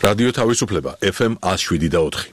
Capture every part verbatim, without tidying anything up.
რადიო თავისუფლება ეფ ემ one oh seven და four.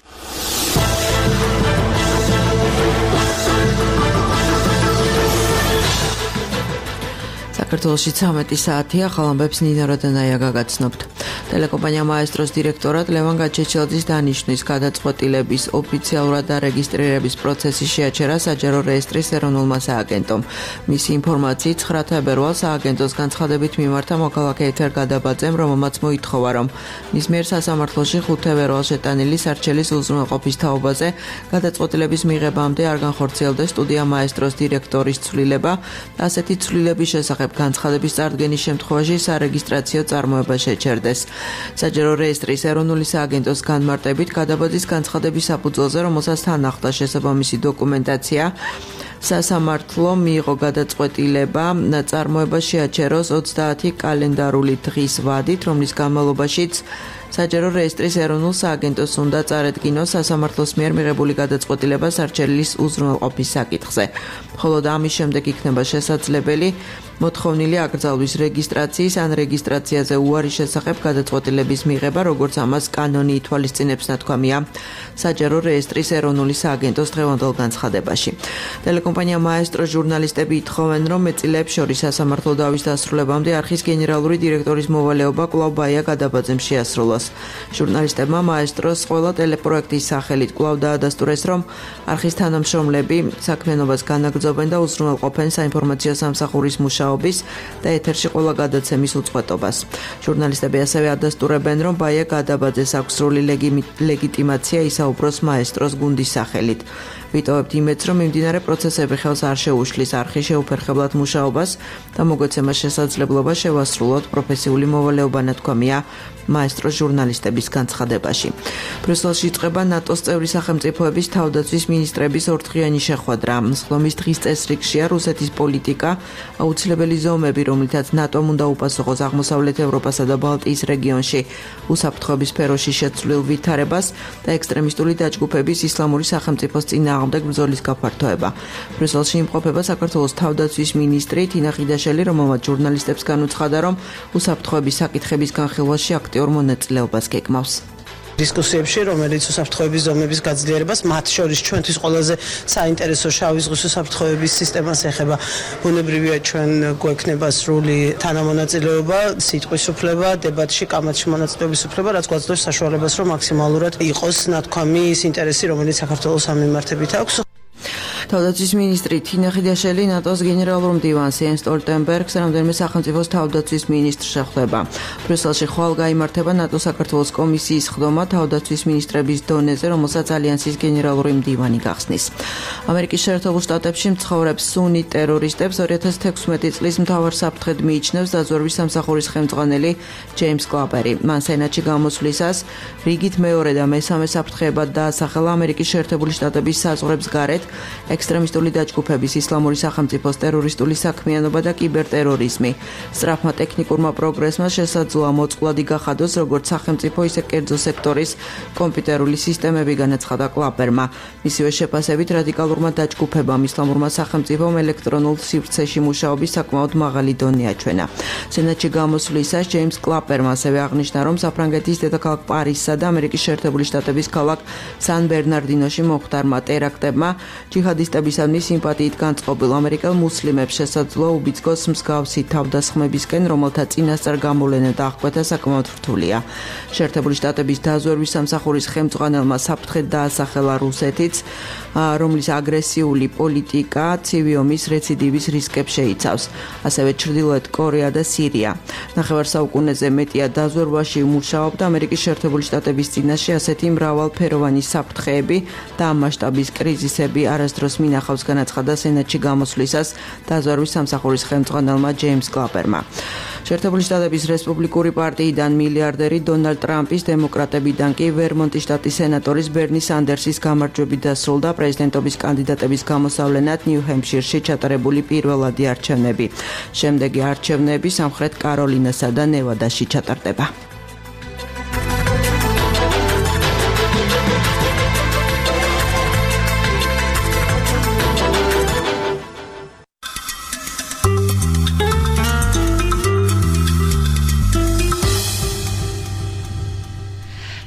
საქართველოში ცამეტი საათია, ხალამბებს ნინა როდანაია გაგაცნობთ. Ტელეკომპანია მაესტროს დირექტორად ლევან გაჩეჩილაძის დანიშვნის გადაწყვეტილების ოფიციალურად დარეგისტრირების პროცესი შეაჩერა საჯარო რეესტრის ეროვნულმა სააგენტომ. მისი ინფორმაციით ცხრა თებერვალს სააგენტოს განცხადებით მიმართა მოქალაქე ეთერ გადაბაძემ, რომელმაც მოითხოვა, რომ მის მიერ სასამართლოში ხუთ თებერვალს შეტანილი სარჩელის უზრუნველყოფის თაობაზე გადაწყვეტილების მიღებამდე არ განხორციელდეს სტუდია მაესტროს დირექტორის ცვლილება, ასეთი ცვლილების შესახებ განცხადების წარდგენის შემთხვევაში სარეგისტრაციო წარმოება შეჩერდეს. საჯარო რეესტრის ეროვნული სააგენტოს განმარტებით გადაბაძის განცხადების საფუძველზე, რომელსაც თან ახლდა შესაბამისი დოკუმენტაცია, სასამართლო მიიღო გადაწყვეტილება წარმოება შეაჩეროს ოცდაათი კალენდარული დღის ვადით, რომლის განმავლობაშიც საჯარო რეესტრის ეროვნულ სააგენტოს უნდა წარედგინოს სასამართლოს მიერ მიღებული გადაწყვეტილება სარჩელის უზრუნველყოფის საკითხზე. ხოლო ამის შემდეგ იქნება შესაძლებელი მოთხოვნილი აკრძალვის რეგისტრაციის ან რეგისტრაციაზე უარის შესახებ გადაწყვეტილების მიღება, როგორც ამას კანონი ითვალისწინებს ნათქვამია საჯარო რეესტრის ეროვნული სააგენტოს დღევანდელ განცხადებაში. ტელეკომპანია მაესტრო ჟურნალისტები ითხოვენ, რომ მეტწილეებს შორის სასამართლო დავის დასრულებამდე არხის გენერალური დირექტორის მოვალეობა კვლავ ბაია გადაბაძემ შეასრულოს. ჟურნალისტებმა მაესტროს ყველა ტელეპროექტის სახელით კვლავ დაადასტურეს, რომ არხის თანამშრომლები საქმიანობას განაგრძობენ და უზრუნველყოფენ საინფორმაციო სამსახურის მუშაობის და ეთერში ყველა გადაცემის უწყვეტობას. ჟურნალისტები ასევე ადასტურებენ, რომ ბაია გადაბაძეს აქვს სრული ლეგიტიმაცია ისაუბროს მაესტროს გუნდის სახელით. ვიტოვებთ იმედს, რომ მიმდინარე პროცესები ხელს არ შეუშლის არხის შეუფერხებლად მუშაობას და მოგვეცემა შესაძლებლობა შევასრულოთ პროფესიული მოვალეობა, ნათქვამია მაესტროს ჟურნალისტების განცხადებაში. ბრიუსელში იწყება ნატოს წევრი სახელმწიფოების თავდაცვის მინისტრების ორდღიანი შეხვედრა. მსხლომის დღის წესრიგშია რუსეთის პოლიტიკა, აუცილებელი ზომები, რომლითაც ნატომ უნდა უპასუხოს აღმოსავლეთ ევროპასა და ბალტიის რეგიონში უსაფრთხოების სფეროში შეცვლილ ვითარებას და ექსტრემისტული დაჯგუფების ისლამური სახელმწიფოს წინააღმდეგ ბრძოლის გაფართოება. ბრიუსელში იმყოფება საქართველოს თავდაცვის მინისტრი თინა ხიდაშელი, რომელმაც ჟურნალისტებს განუცხადა, რომ უსაფრთხოების საკითხების განხილვაში აქტიურ მონაწილეობას გეგმავს. დისკუსიებში, რომელიც უსაფრთხოების ზომების გაძლიერებას, მათ შორის ჩვენთვის ყველაზე საინტერესო შავი ზღვის უსაფრთხოების სისტემას ეხება. ბუნებრივია, ჩვენ გვექნება სრული თანამონაწილეობა, სიტყვის უფლება, დებატში, კამათში მონაწილეობის უფლება, რაც გვაძლევს საშუალებას, რომ მაქსიმალურად იყოს ნათქვამი ის ინტერესი, რომელიც საქართველოს ამ მიმართებით აქვს. თავდაცვის მინისტრი თინა ხიდაშელი ნატოს გენერალურ მდივანს იენს სტოლტენბერგს რამდენიმე სახელმწიფოს თავდაცვის მინისტრს შეხვდება. ბრიუსელში ხვალ გაიმართება ნატო საქართველოს კომისიის ხდომა თავდაცვის მინისტრების დონეზე, რომელსაც ალიანსის გენერალური მდივანი გახსნის. ამერიკის შეერთებულ შტატებში მცხოვრებ სუნი ტერორისტებს ორი ათას თექვსმეტი წლის მთავარ საფრთხედ მიიჩნევს დაზვერვის სამსახურის ხელმძღვანელი ჯეიმს კლაპერი. მან სენატში გამოსვლისას რიგით მეორე და მესამე საფრთხეებად დაასახელა ამერიკის შეერთებული შტატების საზღვრებს გარეთ ექსტრემისტული დაჯგუფების, ისლამური სახელმწიფოს ტერორისტული საქმიანობა და კიბერტერორიზმი. სწრაფმა ტექნიკურმა პროგრესმა შესაძლოა მოწყვლადი გახადოს როგორც სახელმწიფო, ისე კერძო სექტორის კომპიუტერული სისტემები, განაცხადა კლაპერმა. მისივე შეფასებით რადიკალურმა დაჯგუფებამ ისლამურმა სახელმწიფომ ელექტრონულ სივრცეში მუშაობის საკმაოდ მაღალი დონე აჩვენა. სენატში გამოსვლისას ჯეიმს კლაპერმა ასევე აღნიშნა, რომ საფრანგეთის დედაქალაქ პარიზსა და ამერიკის შეერთებული შტატების ქალაქ სან ბერნარდინოში მომხდარმა ტერაქტებმა ჯიჰადისტებისადმი სიმპათიით განწყობილ ამერიკელ მუსლიმებს შესაძლოა უბიძგოს მსგავსი თავდასხმებისკენ, რომელთა წინასწარ გამოვლენა და აღკვეთა საკმაოდ რთულია. შეერთებული შტატების დაზვერვის სამსახურის ხელმძღვანელმა საფრთხედ დაასახელა რუსეთიც, რომლის აგრესიული პოლიტიკა ცივი ომის რეციდივის რისკებს შეიცავს. ასევე ჩრდილოეთ კორეა და სირია. ნახევარ საუკუნეზე მეტია დაზვერვაში მუშაობდა ამერიკის შეერთებული შტატების წინაშე ასეთი მრავალფეროვანი საფრთხეები და ამ მასშტაბის კრიზისები არასდროს მინახავს, განაცხადა სენატში გამოსვლისას დაზვერვის სამსახურის ხელმძღვანელმა ჯეიმს კლაპერმა. შეერთებული შტატების რესპუბლიკური პარტიიდან მილიარდერი დონალდ ტრამპის, დემოკრატებიდან კი ვერმონტის შტატის სენატორის ბერნი სანდერსის გამარჯვებით დასრულდა პრეზიდენტობის კანდიდატების გამოსავლენად ნიუ-ჰემპშირში ჩატარებული პირველადი არჩევნები. შემდეგი არჩევნები სამხრეთ კაროლინასა და ნევადაში ჩატარდება.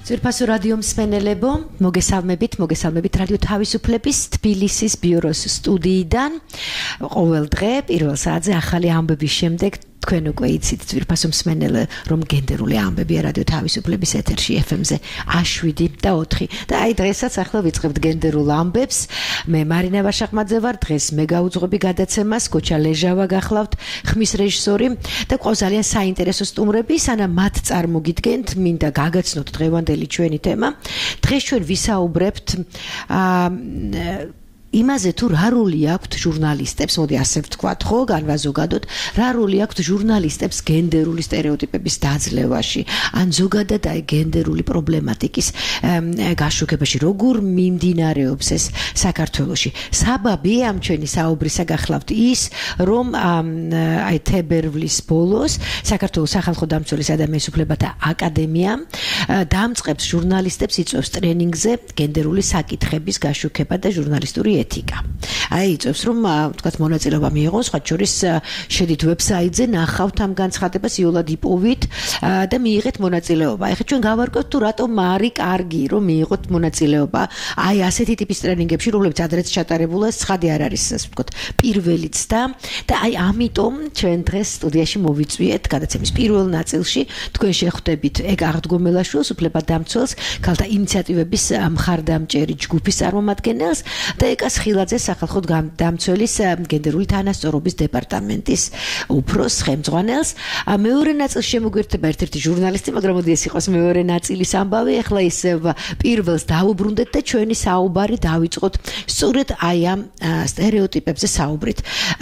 ძვირფასო რადიო მსმენელებო, მოგესალმებით, მოგესალმებით რადიო თავისუფლების თბილისის ბიუროს სტუდიიდან. ყოველ დღე პირველ საათზე ახალი ამბების შემდეგ თქვენ უკვე იცით ძვირფასო მსმენელე, რომ გენდერული ამბებია რადიო თავისუფლების ეთერში ეფ ემ-ზე შვიდი და ოთხი. და აი დღესაც ახლა ვიწყებთ გენდერულ ამბებს. მე მარინა ვაშაყმაძე ვარ, დღეს მე გაუძღობი გადაცემას, გოჩა ლეჟავა გახლავთ, ხმის რეჟისორი და ყავს ძალიან საინტერესო სტუმრები, სანამ მათ წარმოგიდგენთ, მინდა გაგაცნოთ დღევანდელი ჩვენი თემა. დღეს ჩვენ ვისაუბრებთ აა იმაზე თუ რა როლი აქვთ ჟურნალისტებს, მოდი ასე ვთქვათ, ხო, განვაზოგადოთ, რა როლი აქვთ ჟურნალისტებს გენდერული სტერეოტიპების დაძლევაში, ან ზოგადად აი გენდერული პრობლემატიკის გაშუქებაში, როგორ მიმდინარეობს ეს საქართველოში. საბაბი ამ ჩვენი საუბრისა გახლავთ ის, რომ აი თებერვლის ბოლოს საქართველოს სახალხო დამცველის ადამიანის უფლებათა აკადემია დამწყებს ჟურნალისტებს, იწვევს ტრენინგზე გენდერული საკითხების გაშუქება და ჟურნალისტური ეთიკა. აი იწევს რომ ვთქვათ მონაწილეობა მიიღოს, სხვა შორის შედით ვებსაიტზე, ნახავთ ამ განცხადებას, იოლად იპოვით და მიიღეთ მონაწილეობა. ეხლა ჩვენ გავარკვევთ თუ რატომ არის კარგი რომ მიიღოთ მონაწილეობა აი ასეთი ტიპის ტრენინგებში, რომლებიც ადრეც ჩატარებულა, ცხადი არ არის, ასე ვთქვათ, პირველიც და და აი ამიტომ ჩვენ დღეს სტუდიაში მოვიწვიეთ გადაცემის პირველ ნაწილში თქვენ შეხვდებით ეგ აღდგომელაშვილს, უფლებადამცველს, ქალთა ინიციატივების მხარდამჭერი ჯგუფის წარმომადგენელს და ეკას ხილაძეს, სახალხო დამცველის გენდერული თანასწორობის დეპარტამენტის უფროს ხელმძღვანელს. მეორე ნაწილში შემოგვერთება ერთ-ერთი ჟურნალისტი, მაგრამ მოდი ეს იყოს მეორე ნაწილის ამბავი. ახლა ისე პირველს დავუბრუნდეთ და ჩვენი საუბარი დავიწყოთ სწორედ აი ამ სტერეოტიპებზე საუბრით.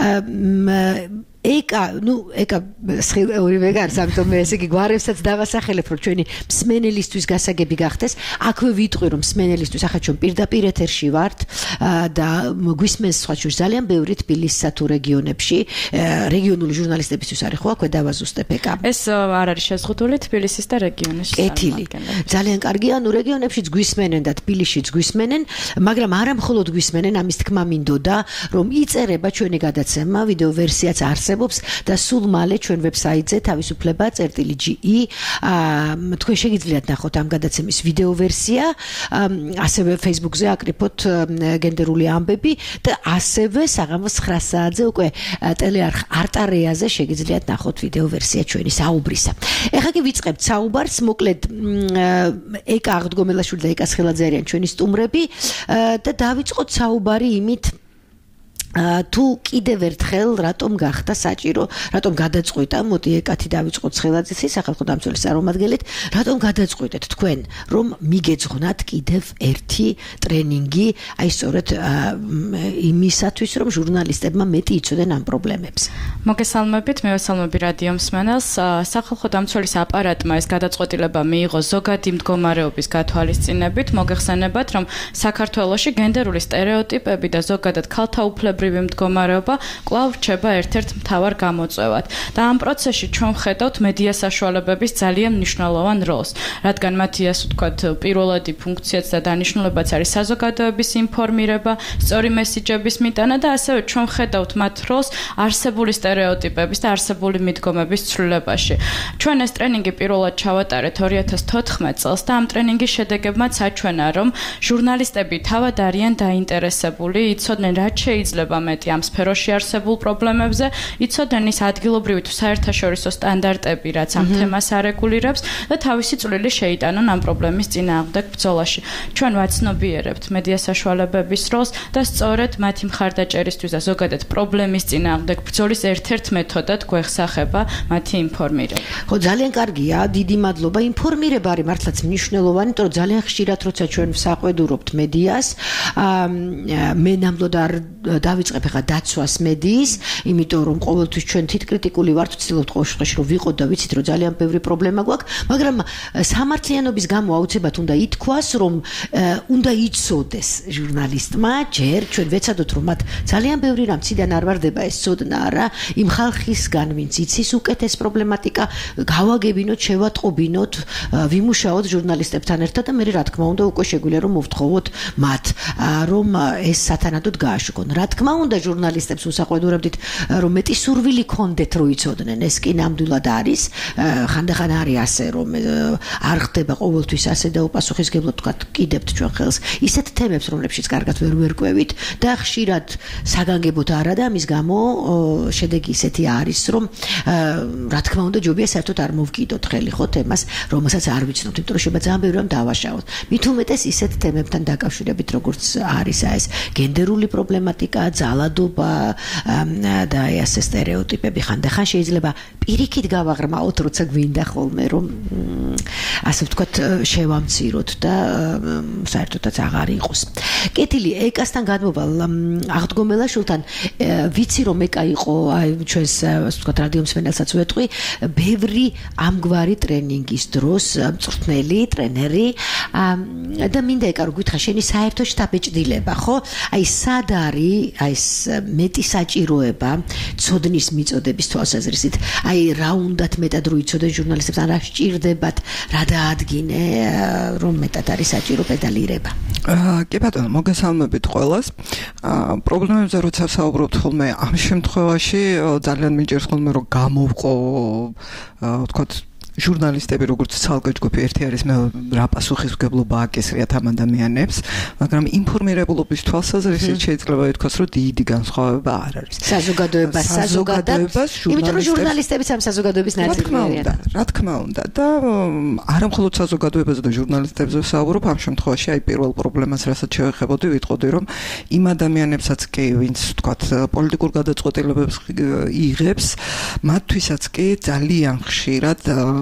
ეკა, ნუ ეკა ორივე გარს, ამიტომ მე ესე იგი გვარებსაც დავასახელებ, რომ ჩვენი მსმენელისთვის გასაგები გახდეს. აქვე ვიტყვი, რომ მსმენელისთვის ახლა ჩვენ პირდაპირ ეთერში ვართ და გვისმენს სხვა შორის ძალიან ბევრი თბილისსა თუ რეგიონებში, რეგიონული ჟურნალისტებისთვის არის ხო, აქვე დავაზუსტებ ეკა. ეს არ არის შეზღუდული თბილისის და რეგიონის წარმომადგენლებს. ძალიან კარგია, ნუ რეგიონებშიც გვისმენენ და თბილისშიც გვისმენენ, მაგრამ არა მხოლოდ გვისმენენ, ამის თქმა მინდოდა, რომ იწერება ჩვენი გადაცემა, ვიდეო ვერსიაც არსებობს და სულ მალე ჩვენ ვებსაიტზე თავისუფლება წერტილი ჯი ი თქვენ შეგიძლიათ ნახოთ ამ გადაცემის ვიდეო ვერსია, ასევე Facebook-ზე აკრიფოთ გენდერული ამბები და ასევე საღამოს ცხრა საათზე უკვე ტელეარხ არტარეაზე შეგიძლიათ ნახოთ ვიდეო ვერსია ჩვენი საუბრისა. ეხლა კი ვიწყებთ საუბარს, მოკლედ ეკა აღდგომელაშვილი და ეკა ხილაძე არიან ჩვენი სტუმრები და დავიწყოთ საუბარი იმით, თუ კიდევ ერთხელ რატომ გახდა საჭირო, რატომ გადაწყვიტა, მოდი ეკათი დავიწყოთ ხილაძის, სახალხო დამცველის წარმომადგენლით, რატომ გადაწყვიტეთ თქვენ, რომ მიგეძღვნათ კიდევ ერთი ტრენინგი, აი სწორედ იმისათვის, რომ ჟურნალისტებმა მეტი იცოდნენ ამ პრობლემებს. მოგესალმებით, მე ვესალმები რადიო მსმენელს. სახალხო დამცველის აპარატმა ეს გადაწყვეტილება მიიღო ზოგადი მდგომარეობის გათვალისწინებით, მოგეხსენებათ, რომ საქართველოში გენდერული სტერეოტიპები და ზოგადად ქალთა უფლებრივი მდგომარეობა კვლავ რჩება ერთ-ერთ მთავარ გამოწვევად. და ამ პროცესში ჩვენ ვხედავთ მედია საშუალებების ძალიან მნიშვნელოვან როლს, რადგან მათი ასე ვთქვათ პირველადი ფუნქციაც და დანიშნულებაც არის საზოგადოების ინფორმირება, სწორი მესიჯების მიტანა და ასევე ჩვენ ვხედავთ მათ როლს არსებული სტერეოტიპების და არსებული მიდგომების ცვლილებაში. ჩვენ ეს ტრენინგი პირველად ჩავატარეთ ორი ათას თოთხმეტ წელს და ამ ტრენინგის შედეგებმაც საჩვენა, რომ ჟურნალისტები თავად არიან დაინტერესებული, იცოდნენ რაც შეიძლება მეტი ამ სფეროში არსებულ პრობლემებზე, იცოდნენ ის ადგილობრივი თუ საერთაშორისო სტანდარტები, რაც ამ თემას არეგულირებს და თავისი წვლილი შეიტანონ ამ პრობლემის წინააღმდეგ ბრძოლაში. ჩვენ ვაცნობიერებთ მედია საშუალებების როლს და სწორედ მათი მხარდაჭერისთვის და ზოგადად პრობლემის წინააღმდეგ ბრძოლის ერთ-ერთ მეთოდად გვეხსახება მათი ინფორმირება. ხო, ძალიან კარგია, დიდი მადლობა. ინფორმირება არის მართლაც მნიშვნელოვანი, იმიტომ რომ ძალიან ხშირად როცა ჩვენ ვსაყვედურობთ მედიას, მე ნამდვილად არ დავიწყებ ახლა დაცვას მედიის, იმიტომ რომ ყოველთვის ჩვენ თითკრიტიკული ვართ, ვცდილობთ ყოველ შემთხვევაში რომ ვიყოთ და ვიცით რომ ძალიან ბევრი პრობლემა გვაქვს, მაგრამ სამართლიანობის გამო აუცილებლად უნდა ითქვას, რომ უნდა იცოდეს ჟურნალისტმა, ჯერ ჩვენ ვეცადოთ რომ მათ ძალიან ბევრი რამ ციდან არ ვარდება ეს ცოდნა რა, იმ ხალხისგან ვინც იცის უკეთეს პრობლემატიკა, გავაგებინოთ, შევატყობინოთ, ვიმუშაოთ ჟურნალისტებთან ერთად და მე რა თქმა უნდა უკვე შეგვიძლია რომ მოვთხოვოთ მათ, რომ ეს სათანადოდ გააშუქონ. რა თქმა თქმა უნდა ჟურნალისტებს უსაყვედურებდით რომ მეტი სურვილი ქონდეთ რომ იცოდნენ ეს კი ნამდვილად არის ხანდახან არის ასე რომ არ ხდება ყოველთვის ასე და უპასუხისმგებლო თქვა კიდევთ ჩვენ ხელს ისეთ თემებს რომლებშიც კარგად ვერ ვერკვევით და ხშირად საგანგებოდ არა და ამის გამო შედეგი ისეთი არის რომ რა თქმა უნდა ჯობია საერთოდ არ მოვკიდოთ ხელი ხო თემას რომელსაც არ ვიცნობთ იმიტომ რომ შეიძლება ძალიან ბევრი რამ დავაშავოთ მით უმეტეს ისეთ თემებთან დაკავშირებით როგორც არის ეს გენდერული პრობლემატიკა ძალადობა და ასე სტერეოტიპები ხანდახან შეიძლება პირიქით გავაღრმაოთ როცა გვინდა ხოლმე რომ ასე ვთქვათ შევამციროთ და საერთოდაც აღარ იყოს კეთილი ეკასთან გადმოვალ აღდგომელაშვილთან ვიცი რომ ეკა იყო აი ჩვენს ასე ვთქვათ რადიო მსმენელსაც ვეტყვი ბევრი ამგვარი ტრენინგის დროს მწვრთნელი ტრენერი და მინდა ეკა რომ გითხრა შენი საერთო შტაბეჭდილება ხო აი სად არის აი ეს მეტი საჭიროება ცოდნის მიწოდების თვალსაზრისით აი რა უნდათ მეტად რო იცოდნენ ჟურნალისტებს ან რა სჭირდებათ რა დაადგინე რომ მეტად არის საჭირო პედალირება კი ბატონო მოგესალმებით ყველას პრობლემებზე როცა საუბრობთ ხოლმე ამ შემთხვევაში ძალიან მიჭირს ხოლმე რომ გამოვყო ვთქვათ ჟურნალისტები როგორც ცალკე ჯგუფი ერთი არის მე რა პასუხისმგებლობა აკისრიათ ამ ადამიანებს მაგრამ ინფორმირებულობის თვალსაზრისით შეიძლება ითქვას რომ დიდი განსხვავება არ არის საზოგადოებას საზოგადოებას იმიტომ რომ ჟურნალისტებიც ამ საზოგადოების ნაწილი არიან რა თქმა უნდა და არა მხოლოდ საზოგადოებაზე და ჟურნალისტებზე ვსაუბრობ ამ შემთხვევაში აი პირველ პრობლემას რასაც შევეხებოდი ვიტყოდი რომ იმ ადამიანებსაც კი ვინც ვთქვათ პოლიტიკურ გადაწყვეტილებებს იღებს მათთვისაც კი ძალიან ხშირად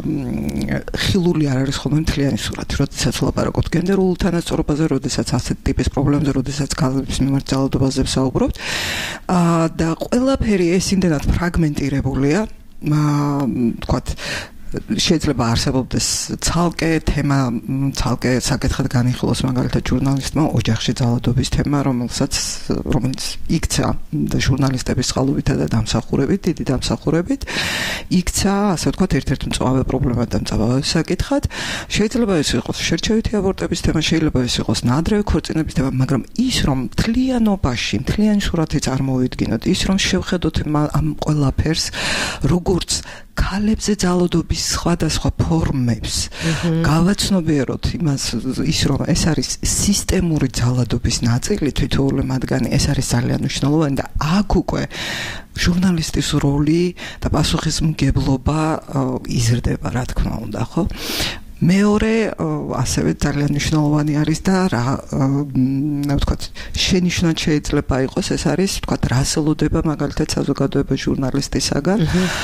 ხილული არ არის ხოლმე მთლიანი სურათი, როდესაც ვლაპარაკობთ გენდერულ თანასწორობაზე, როდესაც ასეთ ტიპის პრობლემებზე, როდესაც გალების მიმართ ძალადობაზე ვსაუბრობთ. და ყველაფერი ეს იმდენად ფრაგმენტირებულია, თქვათ შეიძლება არსებობდეს ცალკე თემა, ცალკე საკითხად განიხილოს მაგალითად ჟურნალისტმა ოჯახში ძალადობის თემა, რომელსაც რომელიც იქცა და ჟურნალისტების წყალობითა და დამსახურებით, დიდი დამსახურებით, იქცა, ასე ვთქვათ, ერთ-ერთი მწვავე პრობლემა და მწვავე საკითხად. შეიძლება ეს იყოს შერჩევითი აბორტების თემა, შეიძლება ეს იყოს ნაადრევი ქორწინების თემა, მაგრამ ის რომ მთლიანობაში, მთლიანი სურათი წარმოვიდგინოთ, ის რომ შევხედოთ ამ ყველაფერს, როგორც ქალებზე ძალადობის სხვადასხვა ფორმებს გავაცნობიეროთ იმას ის რომ ეს არის სისტემური ძალადობის ნაწილი თითოეული მათგანი ეს არის ძალიან მნიშვნელოვანი და აქ უკვე ჟურნალისტის როლი და პასუხისმგებლობა იზრდება რა თქმა უნდა ხო მეორე ასევე ძალიან მნიშვნელოვანი არის და რა ვთქვათ შენიშვნად შეიძლება იყოს ეს არის ვთქვათ რას ელოდება მაგალითად საზოგადოება ჟურნალისტისაგან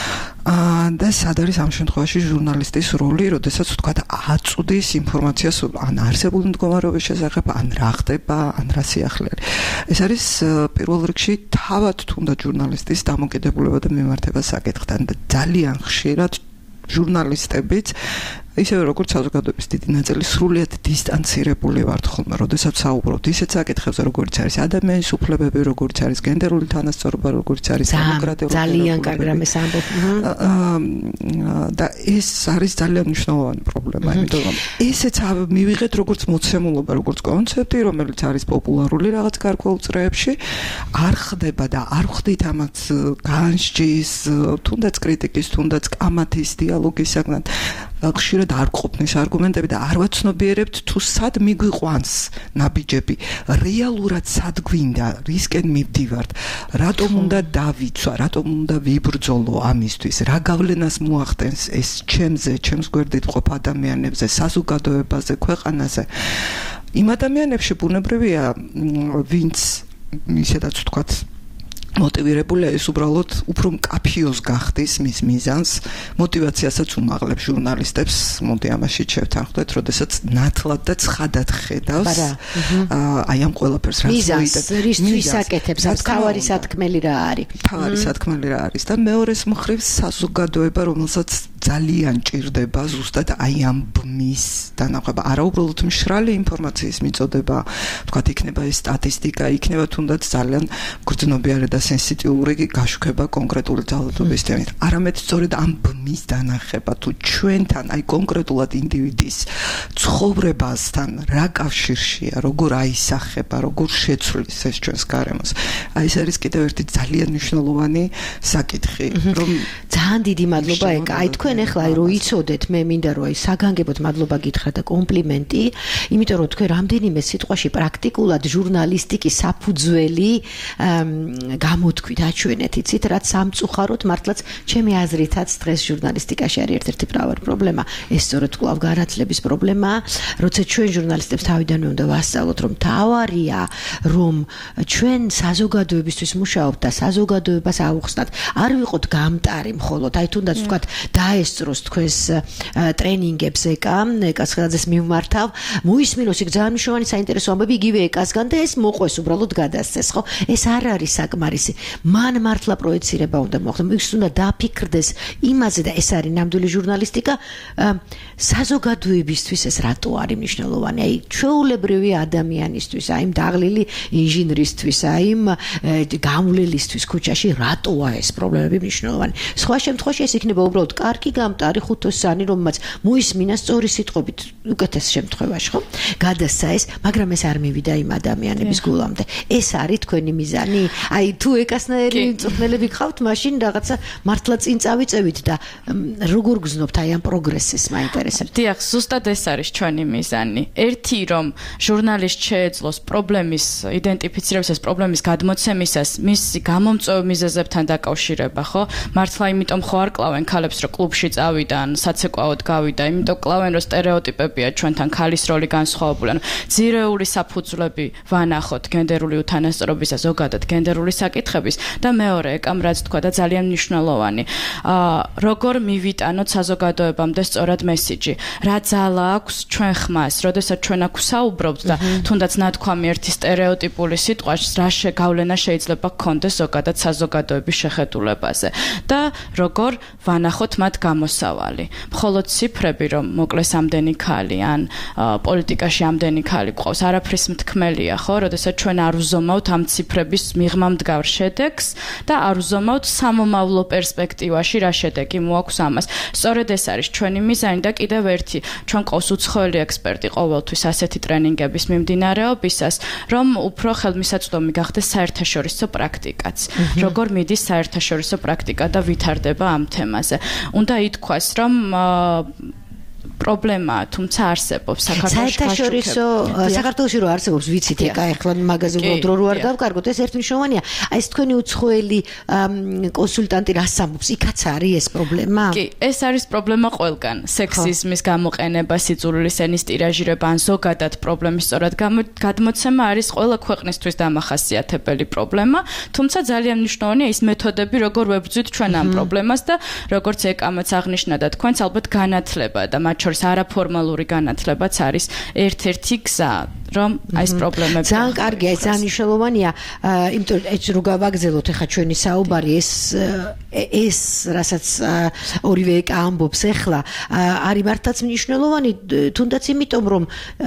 და სად არის ამ შემთხვევაში ჟურნალისტის როლი, როდესაც ვთქვათ აწვდის ინფორმაციას ან არსებული მდგომარეობის შესახებ, ან რა ხდება, ან რა სიახლე არის. ეს არის პირველ რიგში თავად თუნდაც ჟურნალისტის დამოკიდებულება და მიმართება საკითხთან და ძალიან ხშირად ჟურნალისტებიც ისევე როგორც საზოგადოების დიდი ნაწილი სრულიად დისტანცირებული ვართ ხოლმე, როდესაც საუბრობთ ისეთ საკითხებზე, როგორც არის ადამიანის უფლებები, როგორც არის გენდერული თანასწორობა, როგორც არის დემოკრატიული ძალიან კარგი რამე სამბობ. და ეს არის ძალიან მნიშვნელოვანი პრობლემა, იმიტომ რომ ესეც მივიღეთ როგორც მოცემულობა, როგორც კონცეფტი, რომელიც არის პოპულარული რაღაც გარკვეულ წრეებში, არ ხდება და არ ხვდით ამაც განსჯის, თუნდაც კრიტიკის, თუნდაც კამათის დიალოგის საგნად ხშირად არ ყოფნის არგუმენტები და არ ვაცნობიერებთ თუ სად მიგვიყვანს ნაბიჯები რეალურად სად გვინდა რისკენ მივდივართ რატომ უნდა დავიცვა რატომ უნდა ვიბრძოლო ამისთვის რა გავლენას მოახდენს ეს ჩემზე ჩემს გვერდით მყოფ ადამიანებზე საზოგადოებაზე ქვეყანაზე იმ ადამიანებში ბუნებრივია ვინც ისედაც ვთქვათ მოტივირებულია ეს უბრალოდ უფრო მკაფიოს გახდის მის მიზანს მოტივაციასაც უმაღლებს ჟურნალისტებს მოდი ამაში შევთანხმდეთ როდესაც ნათლად და ცხადად ხედავს აი ამ ყველაფერს რაც მიზანს რისთვის აკეთებს ამ თავარი სათქმელი რა არის თავარი სათქმელი რა არის და მეორეს მხრივ საზოგადოება რომელსაც ძალიან ჭირდება ზუსტად აი ამ ბმის დანახება. არა უბრალოდ მშრალი ინფორმაციის მიწოდება, თქვათ იქნება ეს სტატისტიკა, იქნება თუნდაც ძალიან გრძნობიარე და სენსიტიური გაშუქება კონკრეტული ძალადობის თემით. არამედ სწორედ ამ ბმის დანახება თუ ჩვენთან აი კონკრეტულად ინდივიდის ცხოვრებასთან რა კავშირშია, როგორ აისახება, როგორ შეცვლის ეს ჩვენს გარემოს. აი ეს არის კიდევ ერთი ძალიან მნიშვნელოვანი საკითხი, რომ ძალიან დიდი მადლობა ეკა. აი თქვენ ახლა აი რო იცოდეთ, მე მინდა რომ აი საგანგებოდ მადლობა გითხრათ და კომპლიმენტი, იმიტომ რომ თქვენ რამდენიმე სიტყვაში პრაქტიკულად ჟურნალისტიკის საფუძველი გამოთქვით, აჩვენეთ, იცით, რაც სამწუხაროდ მართლაც ჩემი აზრითაც დღეს ჟურნალისტიკაში არის ერთ-ერთი მთავარი პრობლემა. ეს სწორედ კვლავ განათლების პრობლემაა, როცა ჩვენ ჟურნალისტებს თავიდანვე უნდა ვასწავლოთ, რომ თავარია, რომ ჩვენ საზოგადოებისთვის მუშაობთ და საზოგადოებას ავუხსნათ, არ ვიყოთ გამტარი მხოლოდ, აი თუნდაც ვთქვათ, დაესწროს თქვენს ტრენინგებს ეკა, ეკას ხელაძეს მიმართავ, მოისმინოს იქ ძალიან მნიშვნელოვანი საინტერესო ამბები იგივე ეკასგან და ეს მოყვეს უბრალოდ გადასცეს, ხო? ეს არ არის საკმარისი. მან მართლა პროექცირება უნდა მოხდეს, ის უნდა დაფიქრდეს იმაზე და ეს არის ნამდვილი ჟურნალისტიკა, საზოგადოებისთვის ეს რატო არის მნიშვნელოვანი? აი ჩვეულებრივი ადამიანისთვის, აი იმ დაღლილი ინჟინრისთვის, აი იმ გამვლელისთვის ქუჩაში რატოა ეს პრობლემები მნიშვნელოვანი? სხვა შემთხვევაში ეს იქნება უბრალოდ კარგი გამტარი ხუთოსანი, რომელმაც მოისმინა სწორი სიტყვებით უკეთეს შემთხვევაში, ხო? გადასცა ეს, მაგრამ ეს არ მივიდა იმ ადამიანების გულამდე. ეს არის თქვენი მიზანი? აი თუ ეკასნაირი მწვრთნელები გყავთ, მაშინ რაღაცა მართლა წინ წავიწევით და როგორ გზნობთ აი ამ პროგრესს მაინტერესებს. დიახ, ზუსტად ეს არის ჩვენი მიზანი. ერთი რომ ჟურნალისტ შეეძლოს პრობლემის იდენტიფიცირებისას, პრობლემის გადმოცემისას, მის გამომწვევ მიზეზებთან დაკავშირება, ხო? მართლა იმიტომ ხო არ კლავენ ქალებს, რომ კლუბში წავიდან, საცეკვაოდ გავიდა, იმიტომ კლავენ, რომ სტერეოტიპებია ჩვენთან ქალის როლი განსხვავებული. ანუ ძირეული საფუძვლები ვანახოთ გენდერული უთანასწორობის და ზოგადად გენდერული საკითხების და მეორე ეკამ რაც თქვა და ძალიან მნიშვნელოვანი. აა როგორ მივიტანოთ საზოგადოებამდე სწორად მესიჯი? რა ძალა აქვს ჩვენ ხმას, როდესაც ჩვენ აქ ვსაუბრობთ და თუნდაც ნათქვამი ერთი სტერეოტიპული სიტყვა რა შეგავლენა შეიძლება გქონდეს ზოგადად საზოგადოების შეხედულებაზე და როგორ ვანახოთ მათ გამოსავალი. მხოლოდ ციფრები რომ მოკლეს ამდენი ქალი ან პოლიტიკაში ამდენი ქალი გვყავს, არაფრის მთქმელია, ხო? როდესაც ჩვენ არ ვზომავთ ამ ციფრების მიღმა მდგარ შედეგს და არ ვზომავთ სამომავლო პერსპექტივაში რა შედეგი მოაქვს ამას. სწორედ ეს არის ჩვენი მიზანი და კიდევ ერთი, ჩვენ ყავს უცხოელი ექსპერტი ყოველთვის ასეთი ტრენინგების მიმდინარეობისას, რომ უფრო ხელმისაწვდომი გახდეს საერთაშორისო პრაქტიკაც. როგორ მიდის საერთაშორისო პრაქტიკა და ვითარდება ამ თემაზე. უნდა ითქვას, რომ პრობლემაა, თუმცა არსებობს საქართველოში. საერთაშორისო საქართველოში რო არსებობს, ვიცით, ეკა ახლა მაგაზე უბრალოდ რო არ დავკარგოთ, ეს ერთ მნიშვნელოვანია. აი ეს თქვენი უცხოელი კონსულტანტი რას ამბობს? იქაც არის ეს პრობლემა? კი, ეს არის პრობლემა ყველგან. სექსიზმის გამოყენება, სიძულვილის ენის ტირაჟირება, ან ზოგადად პრობლემის სწორად გადმოცემა არის ყველა ქვეყნისთვის დამახასიათებელი პრობლემა, თუმცა ძალიან მნიშვნელოვანია ის მეთოდები, როგორ ვებრძვით ჩვენ ამ პრობლემას და როგორც ეკამაც აღნიშნა და თქვენც ალბათ განათლება და მათ შორის არაფორმალური განათლებაც არის ერთ-ერთი გზა, რომ აი ეს პრობლემები ძალიან კარგია, ეს ძალიან მნიშვნელოვანია, იმიტომ რომ ეს რო გავაგზელოთ ახლა ჩვენი საუბარი, ეს ეს რასაც ორივე ეკა ამბობს ახლა, არის მართლაც მნიშვნელოვანი, თუნდაც იმიტომ რომ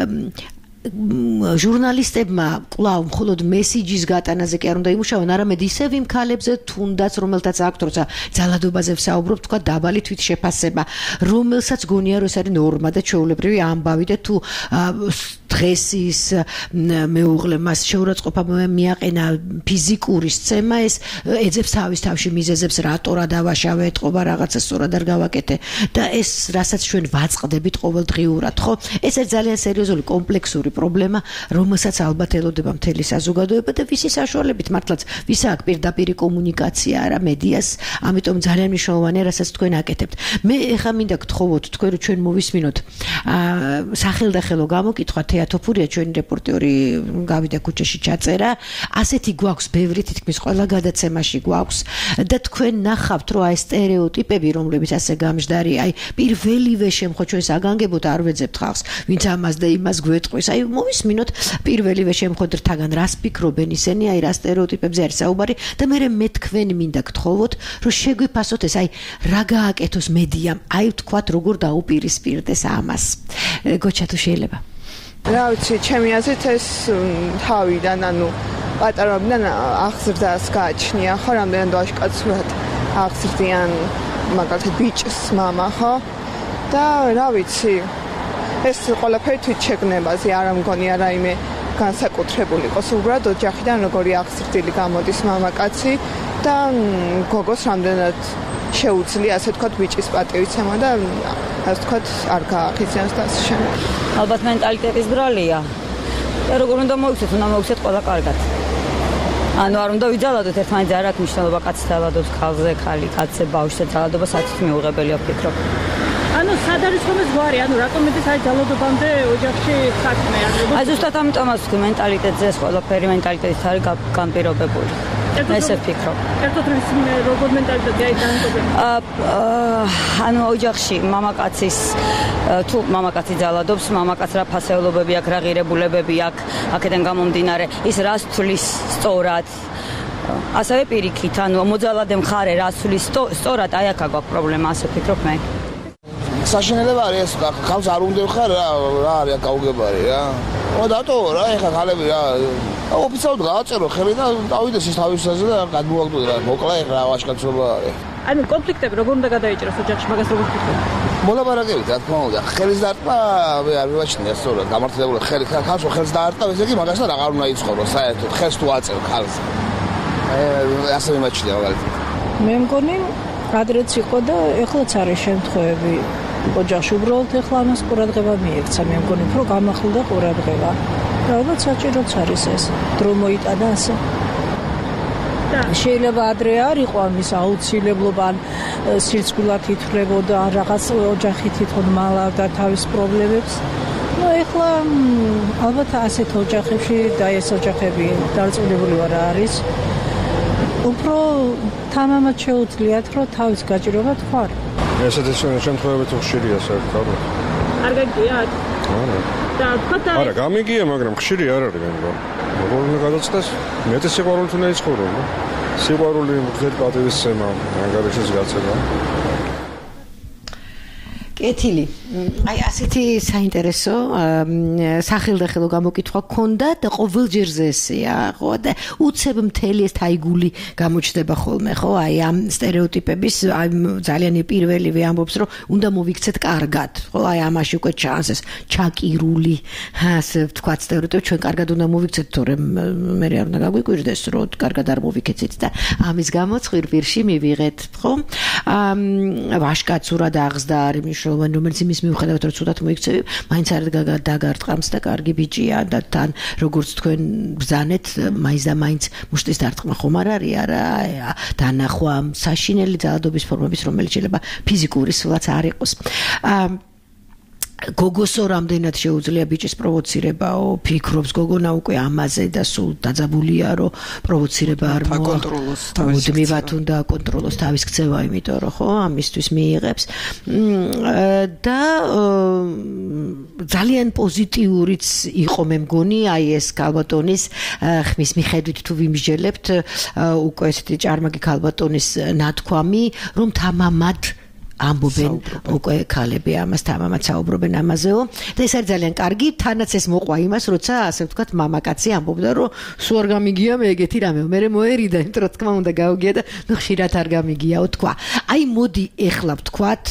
ჟურნალისტებმა კვლავ მხოლოდ მესიჯის გატანაზე კი არ უნდა იმუშაონ, არამედ ისევ იმ ქალებზე, თუნდაც რომელთაც აქვთ, როცა ძალადობაზე ვსაუბრობ, თქვა დაბალი თვითშეფასება, რომელსაც გონია რომ ეს არის ნორმა და ჩვეულებრივი ამბავი და თუ დღეს ის მეუღლე მას შეურაცხყოფა მიაყენა ფიზიკური სცემა, ეს ეძებს თავის თავში მიზეზებს, რატო რა დავაშავე, ეთყობა რაღაცა სწორად არ გავაკეთე და ეს რასაც ჩვენ ვაწყდებით ყოველდღიურად, ხო? ეს არის ძალიან სერიოზული კომპლექსური პრობლემა, რომელსაც ალბათ ელოდება მთელი საზოგადოება და ვისი საშუალებით მართლაც ვის აქვს პირდაპირი კომუნიკაცია არა მედიას, ამიტომ ძალიან მნიშვნელოვანია, რასაც თქვენ აკეთებთ. მე ეხლა მინდა გთხოვოთ თქვენ რომ ჩვენ მოვისმინოთ სახელდახელო გამოკითხვა ათოფურია ჩვენი რეპორტერი გავიდა ქუჩაში ჩაწერა ასეთი გვაქვს ბევრი თითქმის ყველა გადაცემაში გვაქვს და თქვენ ნახავთ რომ აი სტერეოტიპები რომლებიც ასე გამჟდარი აი პირველივე შემთხვევაში აგანგებოთ არ ვეძებთ ხალხს ვინც ამას და იმას გვეტყვის აი მოვისმინოთ პირველივე შემთხვევიდან რას ფიქრობენ ისინი აი რა სტერეოტიპებზე არის საუბარი და მე მე თქვენი მინდა გთხოვოთ რომ შეგვიფასოთ ეს აი რა გააკეთოს მედიამ აი თქვათ როგორ დაუპირისპირდეს ამას გოჩა თუ შეიძლება რა ვიცი ჩემი აზრით ეს თავიდან ანუ პატარობიდან აღზრდას გააჩნია ხო რამდენად ვაშკაცურად აღზრდიან მაგალითად ბიჭს მამა ხო და რა ვიცი ეს ყველაფერი თვით შეგნებაზე არ ამგონია რაიმე განსაკუთრებული იყოს უბრალოდ ოჯახიდან როგორი აღზრდილი გამოდის მამაკაცი და გოგოს რამდენად შეუძლია ასე ვთქვათ ბიჭის პატივიცემა და ასე ვთქვათ არ გაახიზიანოს და ასე შემდეგ. ალბათ მენტალიტეტის ბრალია. და როგორ უნდა მოიქცეთ, უნდა მოიქცეთ ყველა კარგად. ანუ არ უნდა ვიძალადოთ ერთმანეთზე არ აქვს მნიშვნელობა კაცი ძალადობს ქალზე, ხალი კაცზე ბავშვზე ძალადობა საერთოდ მიუღებელია ვფიქრობ. ანუ სად არის ხომ ეს გვარი, ანუ რატომ ეს აი ძალადობამდე ოჯახში საქმე არის? აი ზუსტად ამიტომაც ვთქვი მენტალიტეტზე ეს ყველაფერი მენტალიტეტით არის განპირობებული. ესე ვფიქრობ. ერთად როგორ მენტალიტეტი აი განპირობებული? ანუ ოჯახში მამაკაცის თუ მამაკაცი ძალადობს, მამაკაც რა ფასეულობები აქვს, რა ღირებულებები აქვს, აქედან გამომდინარე, ის რას თulis სწორად. ასევე პირიქით, ანუ მოძალადე მხარე რას თulis სწორად, აი აქ აქვს პრობლემა, ასე ვფიქრობ მე. საშინელება არის ეს ხალხს არ უნდა ხარ რა რა არის გაუგებარი რა. ო დატო რა ეხა ხალები რა ოფიციალურად გააწერო ხელი და დავიდეს ის თავისაზე და გადმოაგდო რა მოკლა ეხა რა ვაშკაცობა არის. ანუ კონფლიქტები როგორ უნდა გადაიჭრას ოჯახში მაგას როგორ ვფიქრობ? მოლაპარაკებით რა თქმა უნდა ხელის დარტყმა არ მივაჩნია სწორად გამართლებული ხელი ხალხს ხელს დაარტყა ესე იგი მაგასთან აღარ უნდა იცხოვრო საერთოდ ხელს თუ აწევ ხალხს. აი ასე მიმაჩნია მაგალითად. მე მგონი ადრეც იყო და ეხლაც არის შემთხვევები ოჯახში უბრალოდ ეხლა ამას ყურადღება მიექცა მე მგონი რომ გამახლდა ყურადღება ალბათ საჭიროც არის ეს დრო მოიტანა ასე და შეიძლება ადრე არ იყო ამის აუცილებლობა ან სირცგულად ითვლებოდა რაღაც ოჯახი თვითონ მალავდა თავის პრობლემებს ну ეხლა ალბათ ასეთ ოჯახებში და ეს ოჯახები დარწმუნებული ვარ არის უფრო თამამად შეუძლიათ რომ თავის გაჭირვება თქვა ესეთი შემთხვევები თუ ხშირია საერთოდ არ გაგიათ არა და თქვა არა გამიგია მაგრამ ხშირი არ არის მე მგონი როგორ უნდა გადაწყვეტს მეტი სიყვარული უნდა იცხოვრო სიყვარული მგზედ პატივისცემა მაგალითად გაცემა კეთილი აი ასეთი საინტერესო სახელდახელო გამოკითხვა გქონდა და ყოველჯერზე ესეა ხო და უცებ მთელი ეს თაიგული გამოჩნდება ხოლმე ხო აი ამ სტერეოტიპების აი ძალიან პირველივე ამბობს რომ უნდა მოვიქცეთ კარგად ხო აი ამაში უკვე ჩანს ეს ჩაკირული ასე ვთქვათ სტერეოტიპი ჩვენ კარგად უნდა მოვიქცეთ თორემ მე არ უნდა გაგვიკვირდეს რომ კარგად არ მოვიქცეთ და ამის გამო ცხვირპირში მივიღეთ ხო ვაშკაცურად აღზდა არის რომელიც იმის მიუხედავად რომ ცუდად მოიქცევი, მაინც არ დაგარტყამს და კარგი ბიჭია და თან როგორც თქვენ ბზანეთ, მაინც და მაინც მუშტის დარტყმა ხომ არ არის, არა, დანახვა საშინელი ძალადობის ფორმების, რომელიც შეიძლება ფიზიკური სულაც არ იყოს. გოგოსო რამდენად შეუძლია ბიჭის პროვოცირებაო, ფიქრობს გოგონა უკვე ამაზე და სულ დაძაბულია რომ პროვოცირება არ მოკონტროლოს თავის მუდმივად უნდა აკონტროლოს თავის ქცევა, იმიტომ რომ ხო, ამისთვის მიიღებს და ძალიან პოზიტიურიც იყო მე მგონი აი ეს ქალბატონის ხმის მიხედვით თუ ვიმსჯელებთ უკვე ესეთი ჭარმაგი ქალბატონის ნათქვამი რომ თამამად ამბობენ უკვე ქალები ამას თამამად საუბრობენ ამაზეო და ეს არის ძალიან კარგი თანაც ეს მოყვა იმას როცა ასე ვთქვათ მამაკაცი ამბობდა რომ სულ არ გამიგია მე ეგეთი რამე მე მოერიდა იმიტომ რომ თქმა უნდა გაუგია და ნუ ხშირად არ გამიგიაო თქვა აი მოდი ეხლა ვთქვათ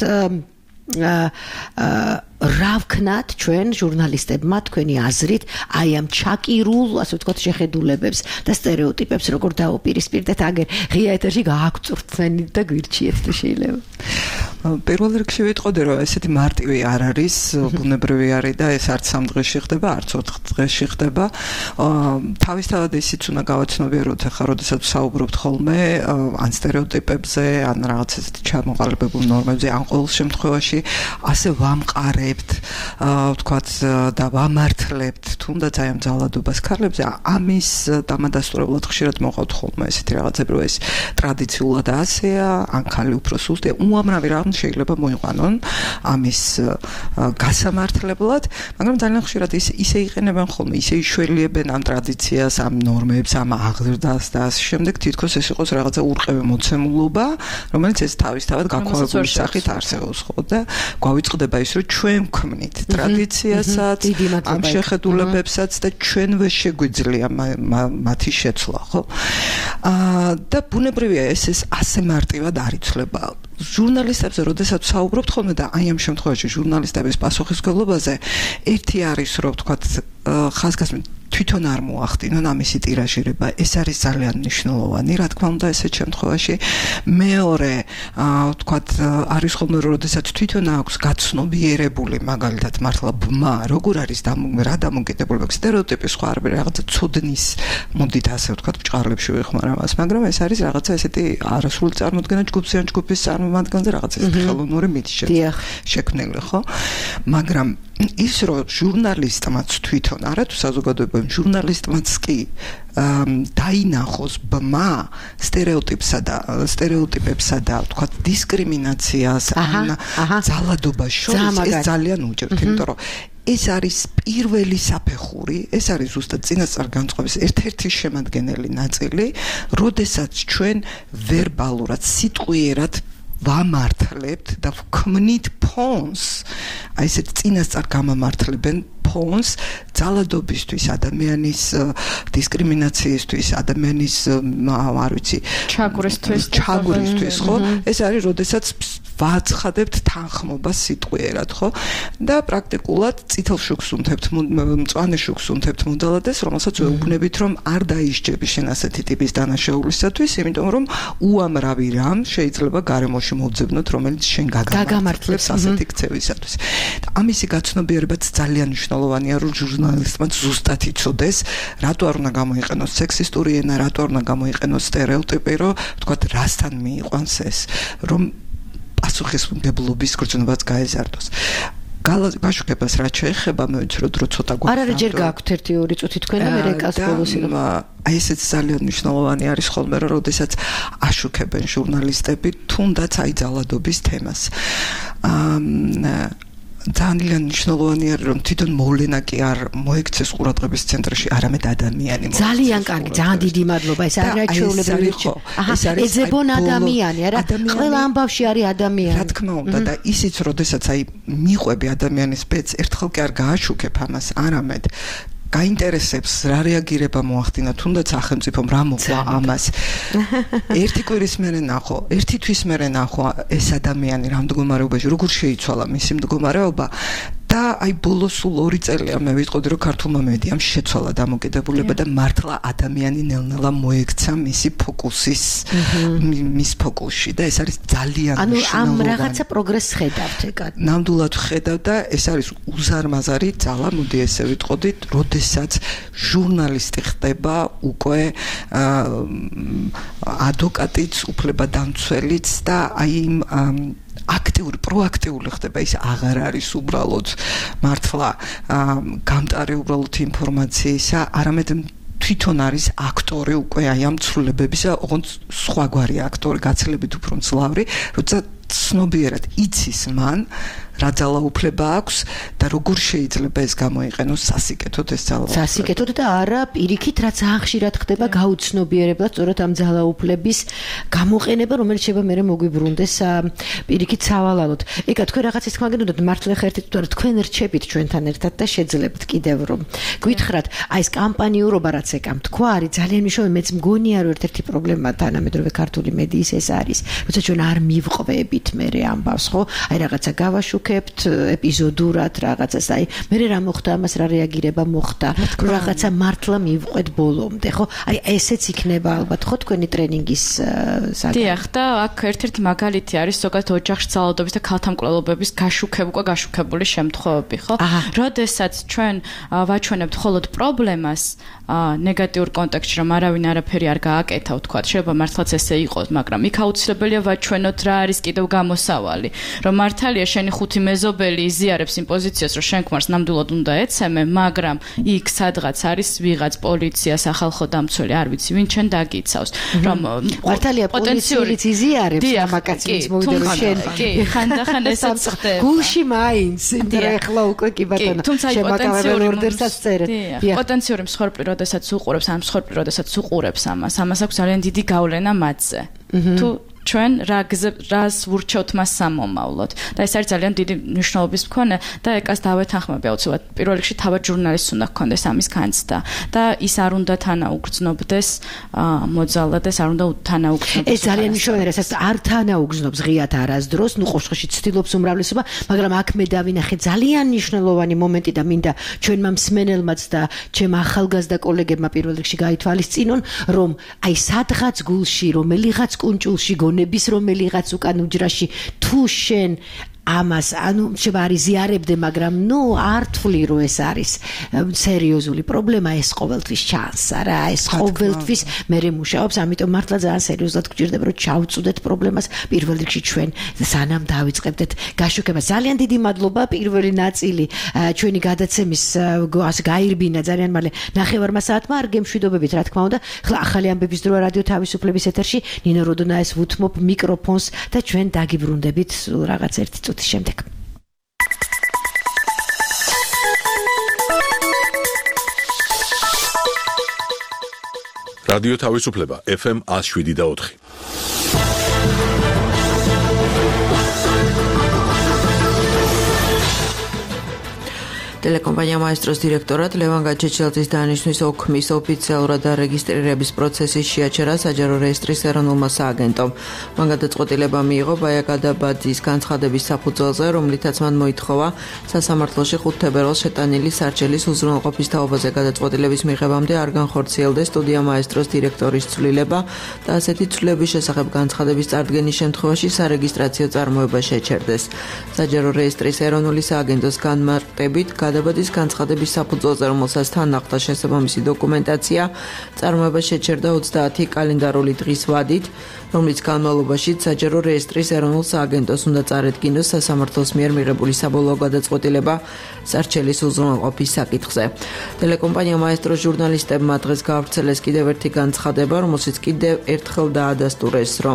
რა ვქნათ ჩვენ ჟურნალისტებმა თქვენი აზრით აი ამ ჩაკირულ ასე ვთქვათ შეხედულებებს და სტერეოტიპებს როგორ დაუპირისპირდეთ აგერ ღია ეთერში გააგწურთნით და გვირჩიეთ თუ შეიძლება პირველ რიგში ვიტყოდი, რომ ესეთი მარტივი არ არის, ბუნებრივი არის და ეს არც სამ დღეში ხდება, არც ოთხ დღეში ხდება. თავისთავად ისიც უნდა გავაცნობიეროთ, ახლა როდესაც ვსაუბრობთ ხოლმე ან სტერეოტიპებზე, ან რაღაც ესეთი ჩამოყალიბებულ ნორმებზე, ან ყოველ შემთხვევაში ასე ვამყარებთ, ვთქვათ და ვამართლებთ, თუნდაც აი ამ ძალადობას ქალებზე, ამის დამადასტურებლად ხშირად მოყავთ ხოლმე ესეთი რაღაცები, რომ ეს ტრადიციულად ასეა, ან ქალი უფრო სუსტია, უამრავი რამ შეიძლება მოიყვანონ ამის გასამართლებლად, მაგრამ ძალიან ხშირად ისე ისე იყენებენ ხოლმე, ისე იშველიებენ ამ ტრადიციას, ამ ნორმებს, ამ აღზრდას და ასე შემდეგ, თითქოს ეს იყოს რაღაცა ურყევი მოცემულობა, რომელიც ეს თავისთავად გაქვავებული სახით არსებობს, ხო და გვავიწყდება ის, რომ ჩვენ ვქმნით ტრადიციასაც, ამ შეხედულებებსაც და ჩვენ ვერ შეგვიძლია მათი შეცვლა, ხო? და ბუნებრივია ეს ეს ასე მარტივად არ იცვლება. ჟურნალისტებზე, როდესაც ვსაუბრობთ ხოლმე და აი ამ შემთხვევაში ჟურნალისტების პასუხისმგებლობაზე, ერთი არის, რომ ვთქვათ, ხაზგასმით თვითონ არ მოახდინონ ამისი ტირაჟირება, ეს არის ძალიან მნიშვნელოვანი, რა თქმა უნდა, ესეთ შემთხვევაში. მეორე, ვთქვათ, არის ხოლმე, როდესაც თვითონ აქვს გაცნობიერებული, მაგალითად, მართლა ბმა, როგორ არის რა დამოკიდებულება, სტერეოტიპი სხვა არ არის, რაღაცა ცოდნის მოდით ასე ვთქვათ, ბჭყალებში ვიხმარ ამას, მაგრამ ეს არის რაღაცა ესეთი არასრული წარმოდგენა ჯგუფის ან ჯგუფის წარმომადგენელზე, რაღაცა ესეთი ხელოვნური მითი შექმნილი, ხო? მაგრამ ის რომ ჟურნალისტმაც თვითონ არა თუ საზოგადოებამ ჟურნალისტმაც კი დაინახოს ბმა სტერეოტიპსა და სტერეოტიპებსა და თქვა დისკრიმინაციას ან ძალადობას შორის ეს ძალიან უჭირთ, იმიტომ რომ ეს არის პირველი საფეხური, ეს არის ზუსტად წინასწარ განწყობის ერთ-ერთი შემადგენელი ნაწილი, როდესაც ჩვენ ვერბალურად, სიტყვიერად ვამართლებთ და ვქმნით ფონს, აი ესეთ წინასწარ გამამართლებენ ფონს ძალადობისთვის, ადამიანის დისკრიმინაციისთვის, ადამიანის არ ვიცი, ჩაგვრისთვის, ჩაგვრისთვის, ხო? ეს არის, როდესაც ვაცხადებთ თანხმობას სიტყვიერად, ხო? და პრაქტიკულად წითელ შუქს უნთებთ, მწვანე შუქს უნთებთ მოდალადეს, რომელსაც ვეუბნებით, რომ არ დაისჯები შენ ასეთი ტიპის დანაშაულისათვის, იმიტომ რომ უამრავი რამ შეიძლება გარემოში მოძებნოთ, რომელიც შენ გაგამართლებს ასეთი ქცევისათვის. ამისი გაცნობიერებაც ძალიან მნიშვნელოვანია, რომ ჟურნალისტმაც ზუსტად იცოდეს, რატო არ უნდა გამოიყენოს სექსისტური ენა, რატო არ უნდა გამოიყენოს სტერეოტიპი, რომ თქვათ, რასთან მიიყვანს ეს, რომ პასუხისმგებლობის გრძნობაც გაეზარდოს. გაშუქებას რაც შეეხება, მე ვიცი, რომ დრო ცოტა გვაქვს. არ არის, ჯერ გაქვთ ერთი ორი წუთი თქვენ და მე რეკას ბოლოსი. აი ესეც ძალიან მნიშვნელოვანი არის ხოლმე, რომ როდესაც აშუქებენ ჟურნალისტები თუნდაც აი ძალადობის თემას. აა ძალიან მნიშვნელოვანია, რომ თვითონ მოვლენა კი არ მოექცეს ყურადღების ცენტრში, არამედ ადამიანი. ძალიან კარგი, ძალიან დიდი მადლობა. ეს არის ჩვეულებრივი რჩევა. აჰა, ეძებონ ადამიანი, არა? ყველა ამბავში არის ადამიანი. რა თქმა უნდა, და ისიც, როდესაც აი მიყვები ადამიანის ბედს, ერთხელ კი არ გააშუქებ ამას, არამედ გაინტერესებს რა რეაგირება მოახდინა, თუნდაც სახელმწიფომ რა მოყვა ამას. ერთი კვირის მერე ნახო, ერთი თვის მერე ნახო ეს ადამიანი რა მდგომარეობაში, როგორ შეიცვალა მისი მდგომარეობა და აი ბოლოს სულ ორი წელია მე ვიტყოდი, რომ ქართულმა მედიამ შეცვალა დამოკიდებულება და მართლა ადამიანი ნელ-ნელა მოექცა მისი ფოკუსის მის ფოკუსში და ეს არის ძალიან მნიშვნელოვანი. ანუ ამ რაღაცა პროგრესს ხედავთ ეკად. ნამდვილად ხედავ და ეს არის უზარმაზარი ძალა, მოდი ესე ვიტყოდით, როდესაც ჟურნალისტი ხდება უკვე ადვოკატიც, უფლებადამცველიც და აი იმ აქტიური, პროაქტიული ხდება, ის აღარ არის უბრალოდ მართლა გამტარი უბრალოდ ინფორმაციისა, არამედ თვითონ არის აქტორი უკვე აი ამ ცვლილებებისა, ოღონდ სხვაგვარი აქტორი, გაცილებით უფრო მძლავრი, როცა ცნობიერად იცის მან რა ძალაუფლება აქვს და როგორ შეიძლება ეს გამოიყენოს სასიკეთოდ ეს ძალაუფლება. სასიკეთოდ და არა პირიქით, რაც ახშირად ხდება გაუცნობიერებლად, სწორედ ამ ძალაუფლების გამოყენება, რომელიც შეიძლება მერე მოგვიბრუნდეს პირიქით სავალალოდ. ეკა თქვენ რაღაცის თქმა გინდათ, მართლა ხერთით თუ არა თქვენ რჩებით ჩვენთან ერთად და შეძლებთ კიდევ რომ გვითხრათ, აი ეს კამპანიურობა რაც ეკამ თქვა არის ძალიან მნიშვნელოვანი, მეც მგონია რომ ერთ-ერთი პრობლემა თანამედროვე ქართული მედიის ეს არის, როცა ჩვენ არ მივყვებით მე ამბავს ხო აი რაღაცა გავაშუქებთ ეპიზოდურად რაღაცას აი მე რა მოხდა ამას რა რეაგირება მოხდა რაღაცა მართლა მივყვეთ ბოლომდე ხო აი ესეც იქნება ალბათ ხო თქვენი ტრენინგის საგანი დიახ და აქ ერთ-ერთი მაგალითი არის ზოგადად ოჯახში ძალადობის და ქალთამკვლელობების გაშუქება უკვე გაშუქებული შემთხვევები ხო როდესაც ჩვენ ვაჩვენებთ მხოლოდ პრობლემას ნეგატიურ კონტექსტში რომ არავინ არაფერი არ გააკეთა ვთქვა შეიძლება მართლაც ესე იყოს მაგრამ იქ აუცილებელია ვაჩვენოთ რა არის კიდევ გამოსავალი რომ მართალია შენი ხუთი მეზობელი იზიარებს იმ პოზიციას რომ შენ ქმარს ნამდვილად უნდა ეცემე მაგრამ იქ სადღაც არის ვიღაც პოლიცია სახალხო დამცველი არ ვიცი ვინ ჩვენ დაგიცავს რომ მართალია პოლიციელიც იზიარებს მამაკაცის მოვიდა რომ შენ კი ხანდახან ესეც ხდება გულში მაინც იმიტომ რომ ეხლა უკვე კი ბატონო შემაკავებელ ორდერსაც წერეთ პოტენციური მსხვერპლი როდესაც უყურებს ან მსხვერპლი როდესაც უყურებს ამას ამას აქვს ძალიან დიდი გავლენა მათზე თუ ჩვენ რას ვურჩევთ მას სამომავლოდ და ეს არის ძალიან დიდი მნიშვნელობის მქონე და ეკას დავეთანხმები აუცილებლად პირველ რიგში თავად ჟურნალისტს უნდა ჰქონდეს ამის განცდა და ის არ უნდა თანაუგრძნობდეს მოძალადეს არ უნდა თანაუგრძნობდეს ეს ძალიან მნიშვნელოვანია რასაც არ თანაუგრძნობს ღიად არასდროს ნუ ყოველში ცდილობს უმრავლესობა მაგრამ აქ მე დავინახე ძალიან მნიშვნელოვანი მომენტი და მინდა ჩვენმა მსმენელმაც და ჩემ ახალგაზრდა კოლეგებმა პირველ რიგში გაითვალისწინონ რომ აი სადღაც გულში რომელიღაც კუნჭულში ნების რომელიღაც უკან უჯრაში თუ შენ ამას ანუ შეიძლება არის ზიარებდე მაგრამ ნუ არ თვლი რომ ეს არის სერიოზული პრობლემა ეს ყოველთვის ჩანს არა ეს ყოველთვის მერე მუშაობს ამიტომ მართლა ძალიან სერიოზულად გვჭირდება რომ ჩავწუდეთ პრობლემას პირველ რიგში ჩვენ სანამ დავიწყებდეთ გაშუქებას ძალიან დიდი მადლობა პირველი ნაწილი ჩვენი გადაცემის გაირბინა ძალიან მალე ნახევარმა საათმა არ გემშვიდობებით რა თქმა უნდა ხლა ახალი ამბების დროა რადიო თავისუფლების ეთერში ნინო როდონაეს ვუთმობ მიკროფონს და ჩვენ დაგიბრუნდებით რაღაც ერთი წუთის შემდეგ რადიო თავისუფლება ეფ ემ one oh seven და four ტელეკომპანია მაესტროს დირექტორად ლევან გაჩეჩილაძის დანიშნვის ოქმის ოფიციალურად არეგისტრირების პროცესის შეაჩერა საჯარო რეესტრის ეროვნულმა სააგენტომ. მან გადაწყვეტილება მიიღო ბაია გადაბაძის განცხადების საფუძველზე, რომლითაც მან მოითხოვა სასამართლოში ხუთ თებერვალს შეტანილი სარჩელის უზრუნველყოფის თაობაზე გადაწყვეტილების მიღებამდე არ განხორციელდეს სტუდია მაესტროს დირექტორის ცვლილება და ასეთი ცვლილების შესახებ განცხადების წარდგენის შემთხვევაში სარეგისტრაციო წარმოება შეჩერდეს. საჯარო რეესტრის ეროვნული სააგენტოს განმარტებით გადაბადის განცხადების საფუძველზე, რომელსაც თან ახლდა შესაბამისი დოკუმენტაცია, წარმოება შეჩერდა ოცდაათი კალენდარული დღის ვადით, რომლის განმავლობაში საჯარო რეესტრის ეროვნულ სააგენტოს უნდა წარედგინოს სასამართლოს მიერ მიღებული საბოლოო გადაწყვეტილება სარჩელის უზრუნველყოფის საკითხზე. ტელეკომპანია მაესტროს ჟურნალისტებმა დღეს გაავრცელეს კიდევ ერთი განცხადება, რომელშიც კიდევ ერთხელ დაადასტურეს, რომ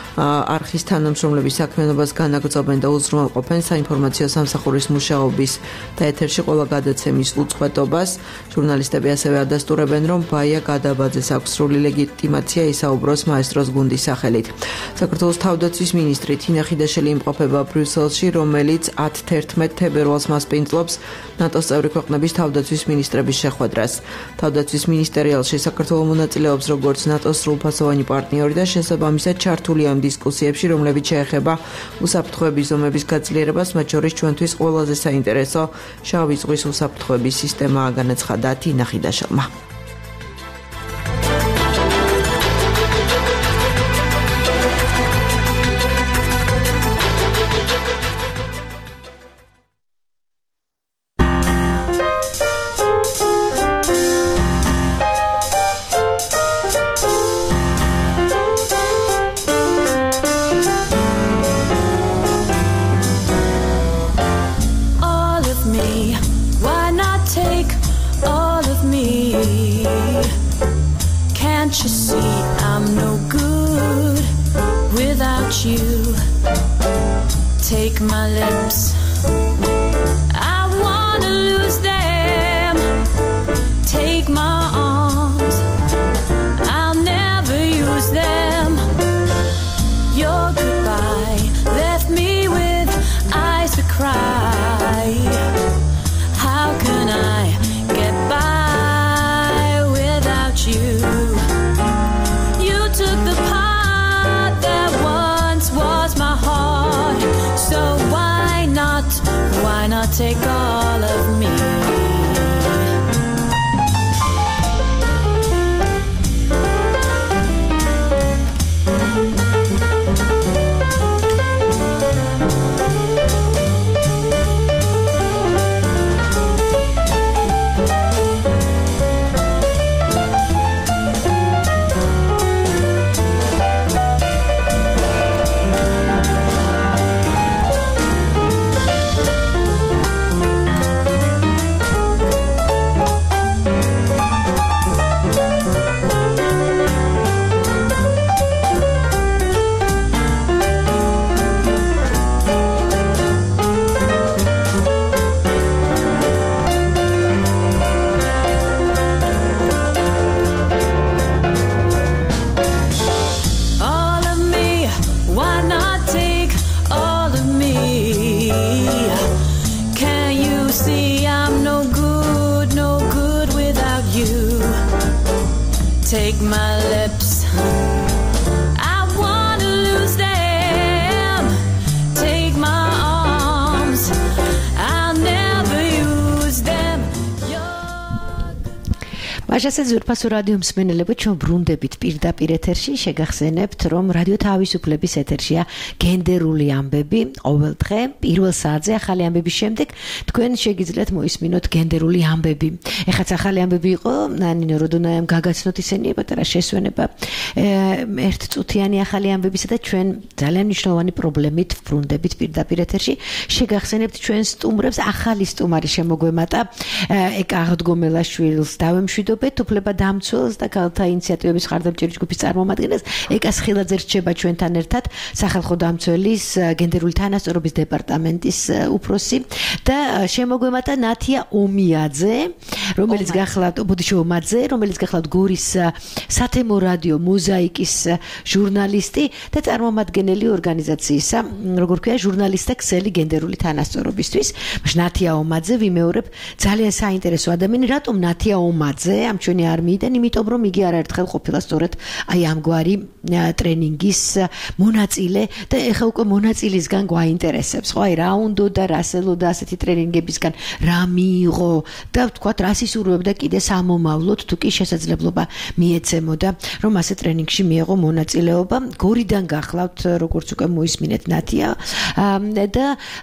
არხის თანამშრომლების საქმიანობას განაგრძობენ და უზრუნველყოფენ საინფორმაციო სამსახურის მუშაობის და ეთერში ყველა გადაცემის უწყვეტობას. ჟურნალისტები ასევე ადასტურებენ, რომ ბაია გადაბაძეს აქვს სრული ლეგიტიმაცია ისაუბროს მაესტროს გუნდის სახელით. საქართველოს თავდაცვის მინისტრი თინა ხიდაშელი იმყოფება ბრიუსელში, რომელიც ათი თებერვალს მასპინძლობს ნატოს წევრი ქვეყნების თავდაცვის მინისტრების შეხვედრას. თავდაცვის მინისტერიალში საქართველო მონაწილეობს როგორც ნატოს სრულფასოვანი პარტნიორი და შესაბამისად ჩართულია იმ დისკუსიებში, რომლებიც შეეხება უსაფრთხოების ზომების გაძლიერებას, მათ შორის ჩვენთვის ყველაზე საინტერესო შავი ზღვის უსაფრთხოების სისტემაა, განაცხადა თინა ხიდაშელმა. Took the part that once was my heart take all of me. Take my lips, I wanna lose them. Take my arms, I'll never use them. მაშასე ზურფასო რადიო მსმენელებო, ჩვენ ბრუნდებით პირდაპირ ეთერში, შეგახსენებთ, რომ რადიო თავისუფლების ეთერშია გენდერული ამბები, ყოველდღე პირველ საათზე ახალი ამბების შემდეგ თქვენ შეგიძლიათ მოისმინოთ გენდერული ამბები. ეხაც ახალი ამბები იყო, ნინო როდონაიამ გაგაცნოთ ისინი პატარა შესვენება ერთწუთიანი ახალი ამბებისა და ჩვენ ძალიან მნიშვნელოვანი პრობლემით ბრუნდებით პირდაპირ ეთერში. შეგახსენებთ ჩვენ სტუმრებს, ახალი სტუმარი შემოგვემატა, ეკა აღდგომელაშვილს დავემშვიდობ უფლება დამცველს და ქალთა ინიციატივების ხარდამჭერი ჯგუფის წარმომადგენელს ეკას ხილაძე რჩება ჩვენთან ერთად, სახალხო დამცველის გენდერული თანასწორობის დეპარტამენტის უფროსი და შემოგვემატა ნათია ომიაძე, რომელიც გახლავთ ბოდიშოვმაძე, რომელიც გახლავთ გორის სათემო რადიო მოზაიკის ჟურნალისტი და წარმომადგენელი ორგანიზაციისა, როგორ ქვია, ჟურნალისტთა ქსელი გენდერული თანასწორობისთვის. ნათია ომაძე, ვიმეორებ, ძალიან საინტერესო ადამიანი. რატომ ნათია ომაძე ამ ჩვენი არმიიდან, იმიტომ რომ იგი არაერთხელ ყოფილა სწორედ აი ამგვარი ტრენინგის მონაწილე და ეხლა უკვე მონაწილისგან გვაინტერესებს, ხო, აი რა უნდა და რასელოდა ასეთი ტრენინგებისგან, რა მიიღო და ვთქვათ, რას ისურვებდა კიდე სამომავლოდ, თუ კი შესაძლებლობა მიეცემოდა, რომ ასე ტრენინგში მიეღო მონაწილეობა. გორიდან გახლავთ, როგორც უკვე მოისმინეთ ნათია და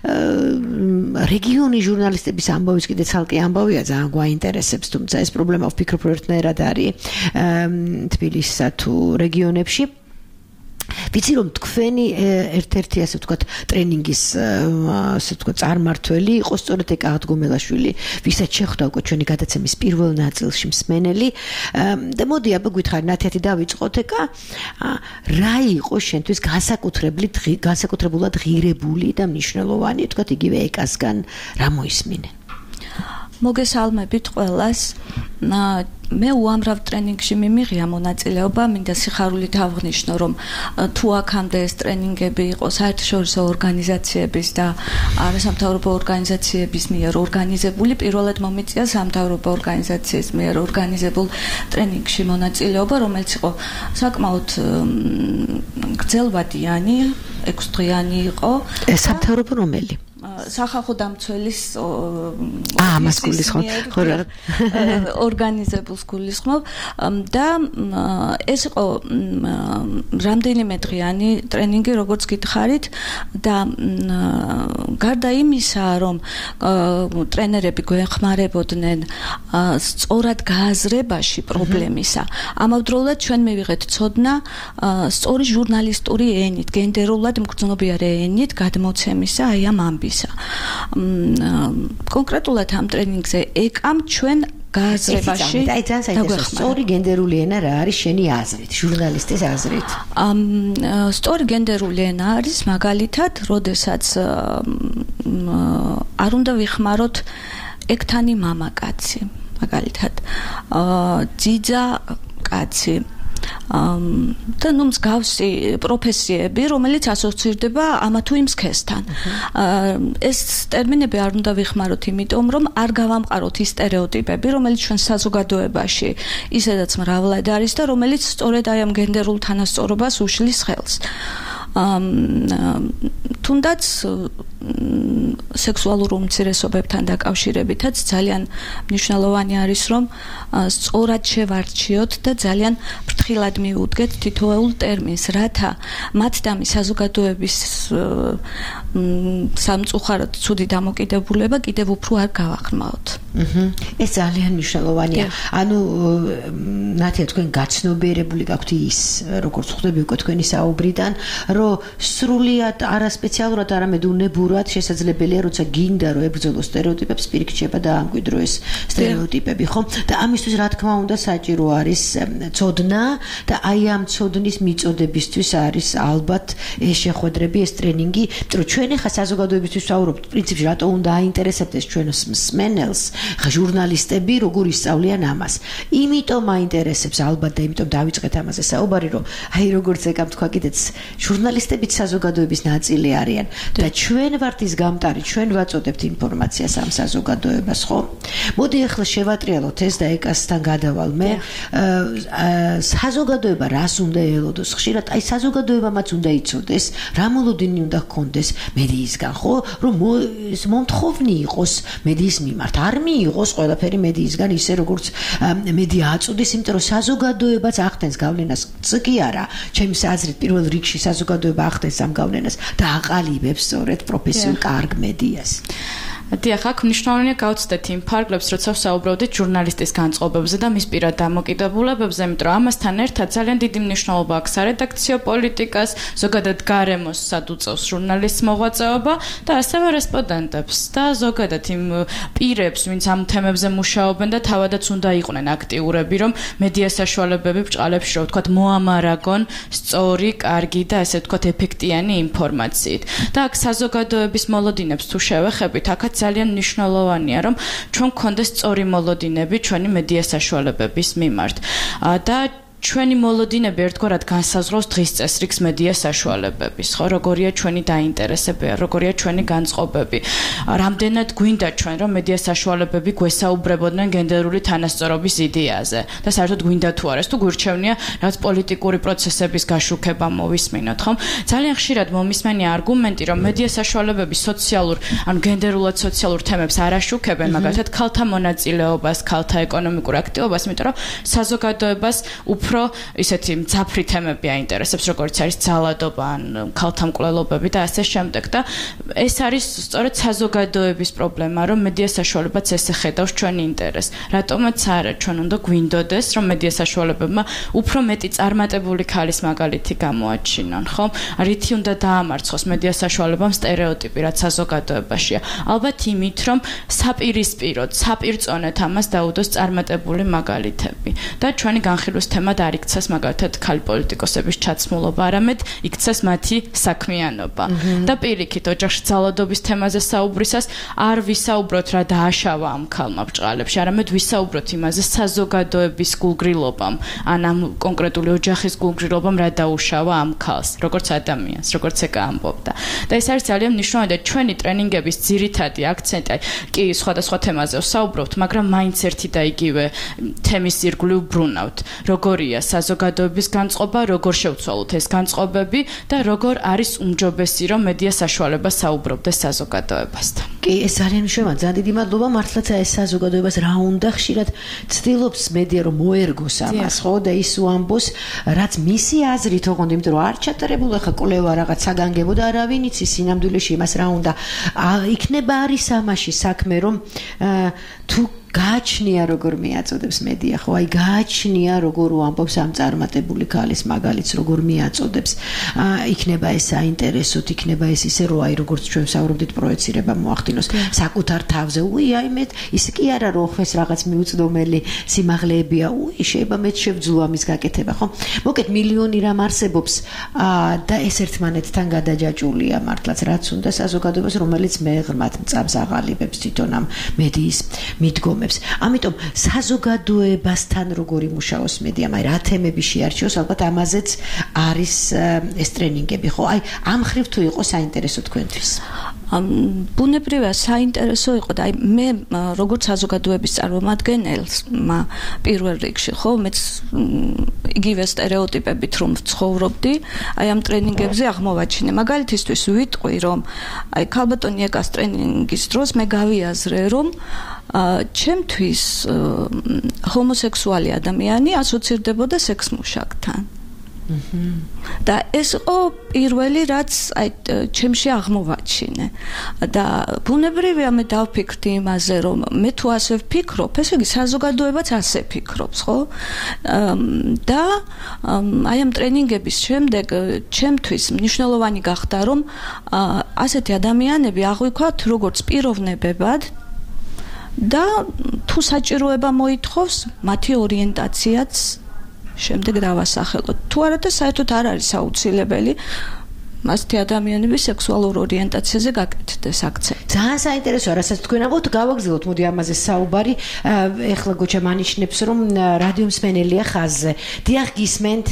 რეგიონის ჟურნალისტების ამბავის კიდე ცალკე ამბავია, ძალიან გვაინტერესებს, თუმცა ეს პრობლემა ვფიქრობ, რომ ერთნაირად არის თბილისსა თუ რეგიონებში. ვიცი რომ თქვენი ერთ-ერთი ასე ვთქვათ ტრენინგის ასე ვთქვათ წარმართველი იყო სწორედ ეკა აღდგომელაშვილი, ვისაც შეხვდა უკვე ჩვენი გადაცემის პირველ ნაწილში მსმენელი და მოდი აბა გითხარი ნათიათი დავიწყოთ ეკა რა იყო შენთვის განსაკუთრებული განსაკუთრებულად ღირებული და მნიშვნელოვანი ვთქვათ იგივე ეკასგან რა მოისმინე? მოგესალმებით ყველას. მე უამრავ ტრენინგში მიმიღია მონაწილეობა, მინდა სიხარულით ავღნიშნო, რომ თუ აქამდე ეს ტრენინგები იყო საერთაშორისო ორგანიზაციების და არასამთავრობო ორგანიზაციების მიერ ორგანიზებული, პირველად მომიწია სამთავრობო ორგანიზაციის მიერ ორგანიზებულ ტრენინგში მონაწილეობა, რომელიც იყო საკმაოდ გრძელვადიანი, ექვსდღიანი იყო. სამთავრობო რომელი? სახალხო დამცველის აა მას გულისხმობ ხო რა ორგანიზებულს გულისხმობ და ეს იყო რამდენიმე დღიანი ტრენინგი, როგორც გითხარით და გარდა იმისა, რომ ტრენერები გვეხმარებოდნენ სწორად გააზრებაში პრობლემისა, ამავდროულად ჩვენ მივიღეთ ცოდნა სწორი ჟურნალისტური ენით, გენდერულად მგრძნობიარე ენით გადმოცემისა აი ამ ამბის. კონკრეტულად ამ ტრენინგზე ეკამ ჩვენ გააზრებაში აი ძალიან საინტერესო სწორი გენდერული ენა რა არის შენი აზრით, ჟურნალისტის აზრით? ამ სწორი გენდერული ენა არის მაგალითად, როდესაც არ უნდა ვიხმაროთ ეკთანი მამაკაცი, მაგალითად ძიძა კაცი და ნუ მსგავსი პროფესიები, რომელიც ასოცირდება ამა თუ იმ სქესთან. ეს ტერმინები არ უნდა ვიხმაროთ, იმიტომ რომ არ გავამყაროთ ის სტერეოტიპები, რომელიც ჩვენ საზოგადოებაში ისედაც მრავლად არის და რომელიც სწორედ აი ამ გენდერულ თანასწორობას უშლის ხელს. თუნდაც სექსუალურ უმცირესობებთან დაკავშირებითაც ძალიან მნიშვნელოვანი არის, რომ სწორად შევარჩიოთ და ძალიან ფრთხილად მიუდგეთ თითოეულ ტერმინს, რათა მათდამი საზოგადოების სამწუხაროდ ცუდი დამოკიდებულება კიდევ უფრო არ გავახმაოთ. ეს ძალიან მნიშვნელოვანია. ანუ ნათია, თქვენ გაცნობიერებული გაქვთ ის, როგორც ხვდები უკვე თქვენი საუბრიდან, რომ სრულიად არასპეციალურად, არამედ უნებურად შესაძლებელია, როცა გინდა რომ ებრძოლო სტერეოტიპებს, პირიქჩება და ამკვიდრო ეს სტერეოტიპები, ხო? და ამისთვის რა თქმა უნდა საჭირო არის ცოდნა და აი ამ ცოდნის მიწოდებისთვის არის ალბათ ეს შეხვედრები, ეს ტრენინგი, იმიტომ რომ ჩვენ ახლა საზოგადოებისთვის ვსაუბრობთ, პრინციპში რატო უნდა აინტერესებდეს ჩვენს მსმენელს, ხა ჟურნალისტები როგორ ისწავლიან ამას. იმიტომ აინტერესებს ალბათ და იმიტომ დავიწყეთ ამაზე საუბარი, რომ აი როგორც ეკამ თქვა კიდეც ჟურნალისტებიც საზოგადოების ნაწილი არიან და ჩვენ ვართ ის გამტარი, ჩვენ ვაწოდებთ ინფორმაციას ამ საზოგადოებას, ხო? მოდი ახლა შევატრიალოთ ეს და ეკასთან გადავალ მე. საზოგადოება რას უნდა ელოდოს? ხშირად აი საზოგადოებამაც უნდა იცოდეს, რა მოლოდინი უნდა ჰქონდეს მედიისგან, ხო? რომ მომთხოვნი იყოს მედიის მიმართ. არ მიიღოს ყველაფერი მედიისგან ისე როგორც მედია აწოდეს, იმიტომ რომ საზოგადოებაც ახდენს გავლენას, კი არა, ჩემს აზრით პირველ რიგში საზოგადოება ახდენს ამ გავლენას და აყალიბებს სწორედ პროფესიულ კარგ მედიას. დიახ, აქ მნიშვნელოვანია გავცდეთ იმ ფარგლებს, როცა ვსაუბრობდით ჟურნალისტის განწყობებზე და მის პირად დამოკიდებულებებზე, იმიტომ რომ ამასთან ერთად ძალიან დიდი მნიშვნელობა აქვს სარედაქციო პოლიტიკას, ზოგადად გარემოს სად უწევს ჟურნალისტს მოღვაწეობა და ასევე რესპონდენტებს და ზოგადად იმ პირებს, ვინც ამ თემებზე მუშაობენ და თავადაც უნდა იყვნენ აქტიურები, რომ მედია საშუალებები ბრჭყალებში, რომ ვთქვათ, მოამარაგონ სწორი, კარგი და ესე ვთქვათ, ეფექტიანი ინფორმაციით. და აქ საზოგადოების მოლოდინებს თუ შევეხებით, აქაც ძალიან მნიშვნელოვანია, რომ ჩვენ გქონდეს სწორი მოლოდინები ჩვენი მედია საშუალებების მიმართ. და ჩვენი მოლოდინები ერთგვარად განსაზღვრავს დღის წესრიგს მედია საშუალებების, ხო, როგორია ჩვენი დაინტერესებები, როგორია ჩვენი განწყობები. რამდენად გვინდა ჩვენ, რომ მედია საშუალებები გვესაუბრებოდნენ გენდერული თანასწორობის იდეაზე და საერთოდ გვინდა თუ არა, თუ გვირჩევნია რაღაც პოლიტიკური პროცესების გაშუქება მოვისმინოთ, ხო? ძალიან ხშირად მომისმენია არგუმენტი, რომ მედია საშუალებები სოციალურ, ანუ გენდერულად სოციალურ თემებს არ აშუქებენ, მაგალითად, ქალთა მონაწილეობას, ქალთა ეკონომიკურ აქტივობას, იმიტომ რომ საზოგადოებას უფრო ისეთი მძაფრი თემები აინტერესებს, როგორც არის ძალადობა, ან ქალთა მკვლელობები და ასე შემდეგ და ეს არის სწორედ საზოგადოების პრობლემა, რომ მედია საშუალებაც ესე ხედავს ჩვენ ინტერესს. რატომაც არა, ჩვენ უნდა გვინდოდეს, რომ მედია საშუალებებმა უფრო მეტი წარმატებული ქალის მაგალითი გამოაჩინონ, ხო? რითი უნდა დაამარცხოს მედია საშუალებამ სტერეოტიპი, რაც საზოგადოებაშია. ალბათ იმით, რომ საპირისპიროდ, საპირწონეთ ამას დაუდოს წარმატებული მაგალითები და ჩვენი განხილვის თემა არ იქცეს მაგალითად ქალი პოლიტიკოსების ჩაცმულობა, არამედ იქცეს მათი საქმიანობა. და პირიქით, ოჯახში ძალადობის თემაზე საუბრისას არ ვისაუბროთ რა დააშავა ამ ქალმა ბრჭყალებში, არამედ ვისაუბროთ იმაზე საზოგადოების გულგრილობამ, ან ამ კონკრეტული ოჯახის გულგრილობამ რა დაუშავა ამ ქალს, როგორც ადამიანს, როგორც ეკა ამბობდა. და ეს არის ძალიან მნიშვნელოვანი და ჩვენი ტრენინგების ძირითადი აქცენტი, კი სხვადასხვა თემაზე ვსაუბრობთ, მაგრამ მაინც ერთი და იგივე თემის ირგვლივ ბრუნავთ. როგორია საზოგადოების განწყობა, როგორ შევცვალოთ ეს განწყობები და როგორ არის უმჯობესი, რომ მედია საშუალება საუბრობდეს საზოგადოებასთან. კი, ეს ძალიან მნიშვნელოვანია. ძალიან დიდი მადლობა. მართლაც ეს საზოგადოებას რა უნდა ხშირად ცდილობს მედია რომ მოერგოს ამას, ხო? და ის უამბოს, რაც მისი აზრით ოღონდ, იმიტომ რომ არ ჩატარებულა ხა კვლევა რაღაც საგანგებო და არავინ იცის სინამდვილეში იმას რა უნდა. იქნება არის ამაში საქმე, რომ თუ გააჩნია როგორ მიაწოდებს მედია, ხო? აი გააჩნია როგორ უამბობს ამ წარმატებული ქალის მაგალითს, როგორ მიაწოდებს. იქნება ეს საინტერესოდ, იქნება ეს ისე რომ აი როგორც ჩვენ საუბრობდით პროექცირება მოახდინოს საკუთარ თავზე. უი, აი მე ის კი არა რომ ხეს რაღაც მიუწვდომელი სიმაღლეებია. უი, შეიძლება მე შევძლო ამის გაკეთება, ხო? მოკეთ მილიონი რამ არსებობს და ეს ერთმანეთთან გადაჯაჭულია მართლაც, რაც უნდა საზოგადოებას, რომელიც მეღრმად მწამს აღალიბებს თვითონ ამ მედიის მიდგომებს. ამიტომ საზოგადოებასთან როგორი მუშაობს მედია, აი რა თემები შეარჩიოს, ალბათ ამაზეც არის ეს ტრენინგები, ხო? აი ამ ხრივ თუ იყო საინტერესო თქვენთვის. ბუნებრივია საინტერესო იყო და აი მე როგორც საზოგადოების წარმომადგენელს პირველ რიგში ხო მეც იგივე სტერეოტიპებით რომ ცხოვრობდი აი ამ ტრენინგებზე აღმოვაჩინე მაგალითისთვის ვიტყვი რომ აი ქალბატონი ეკას ტრენინგის დროს მე გავიაზრე რომ ჩემთვის ჰომოსექსუალი ადამიანი ასოცირდებოდა სექსმუშაკთან და ეს იყო პირველი რაც აი ჩემში აღმოვაჩინე და ბუნებრივია მე დავფიქრდი იმაზე რომ მე თუ ასე ვფიქრობ ესე იგი საზოგადოებაც ასე ფიქრობს ხო და აი ამ ტრენინგების შემდეგ ჩემთვის მნიშვნელოვანი გახდა რომ ასეთი ადამიანები აღვიქვათ როგორც პიროვნებებად და თუ საჭიროება მოითხოვს მათი ორიენტაციაც შემდეგ დავასახელოთ. თუ არა და საერთოდ არ არის აუცილებელი მასეთი ადამიანების სექსუალურ ორიენტაციაზე გაკეთდეს აქცენტი. ძალიან საინტერესოა, რასაც თქვენ ამბობთ, გავაგზავნოთ მოდი ამაზე საუბარი. ეხლა გოჩა მანიშნებს რომ რადიო მსმენელია ხაზზე. დიახ, გისმენთ?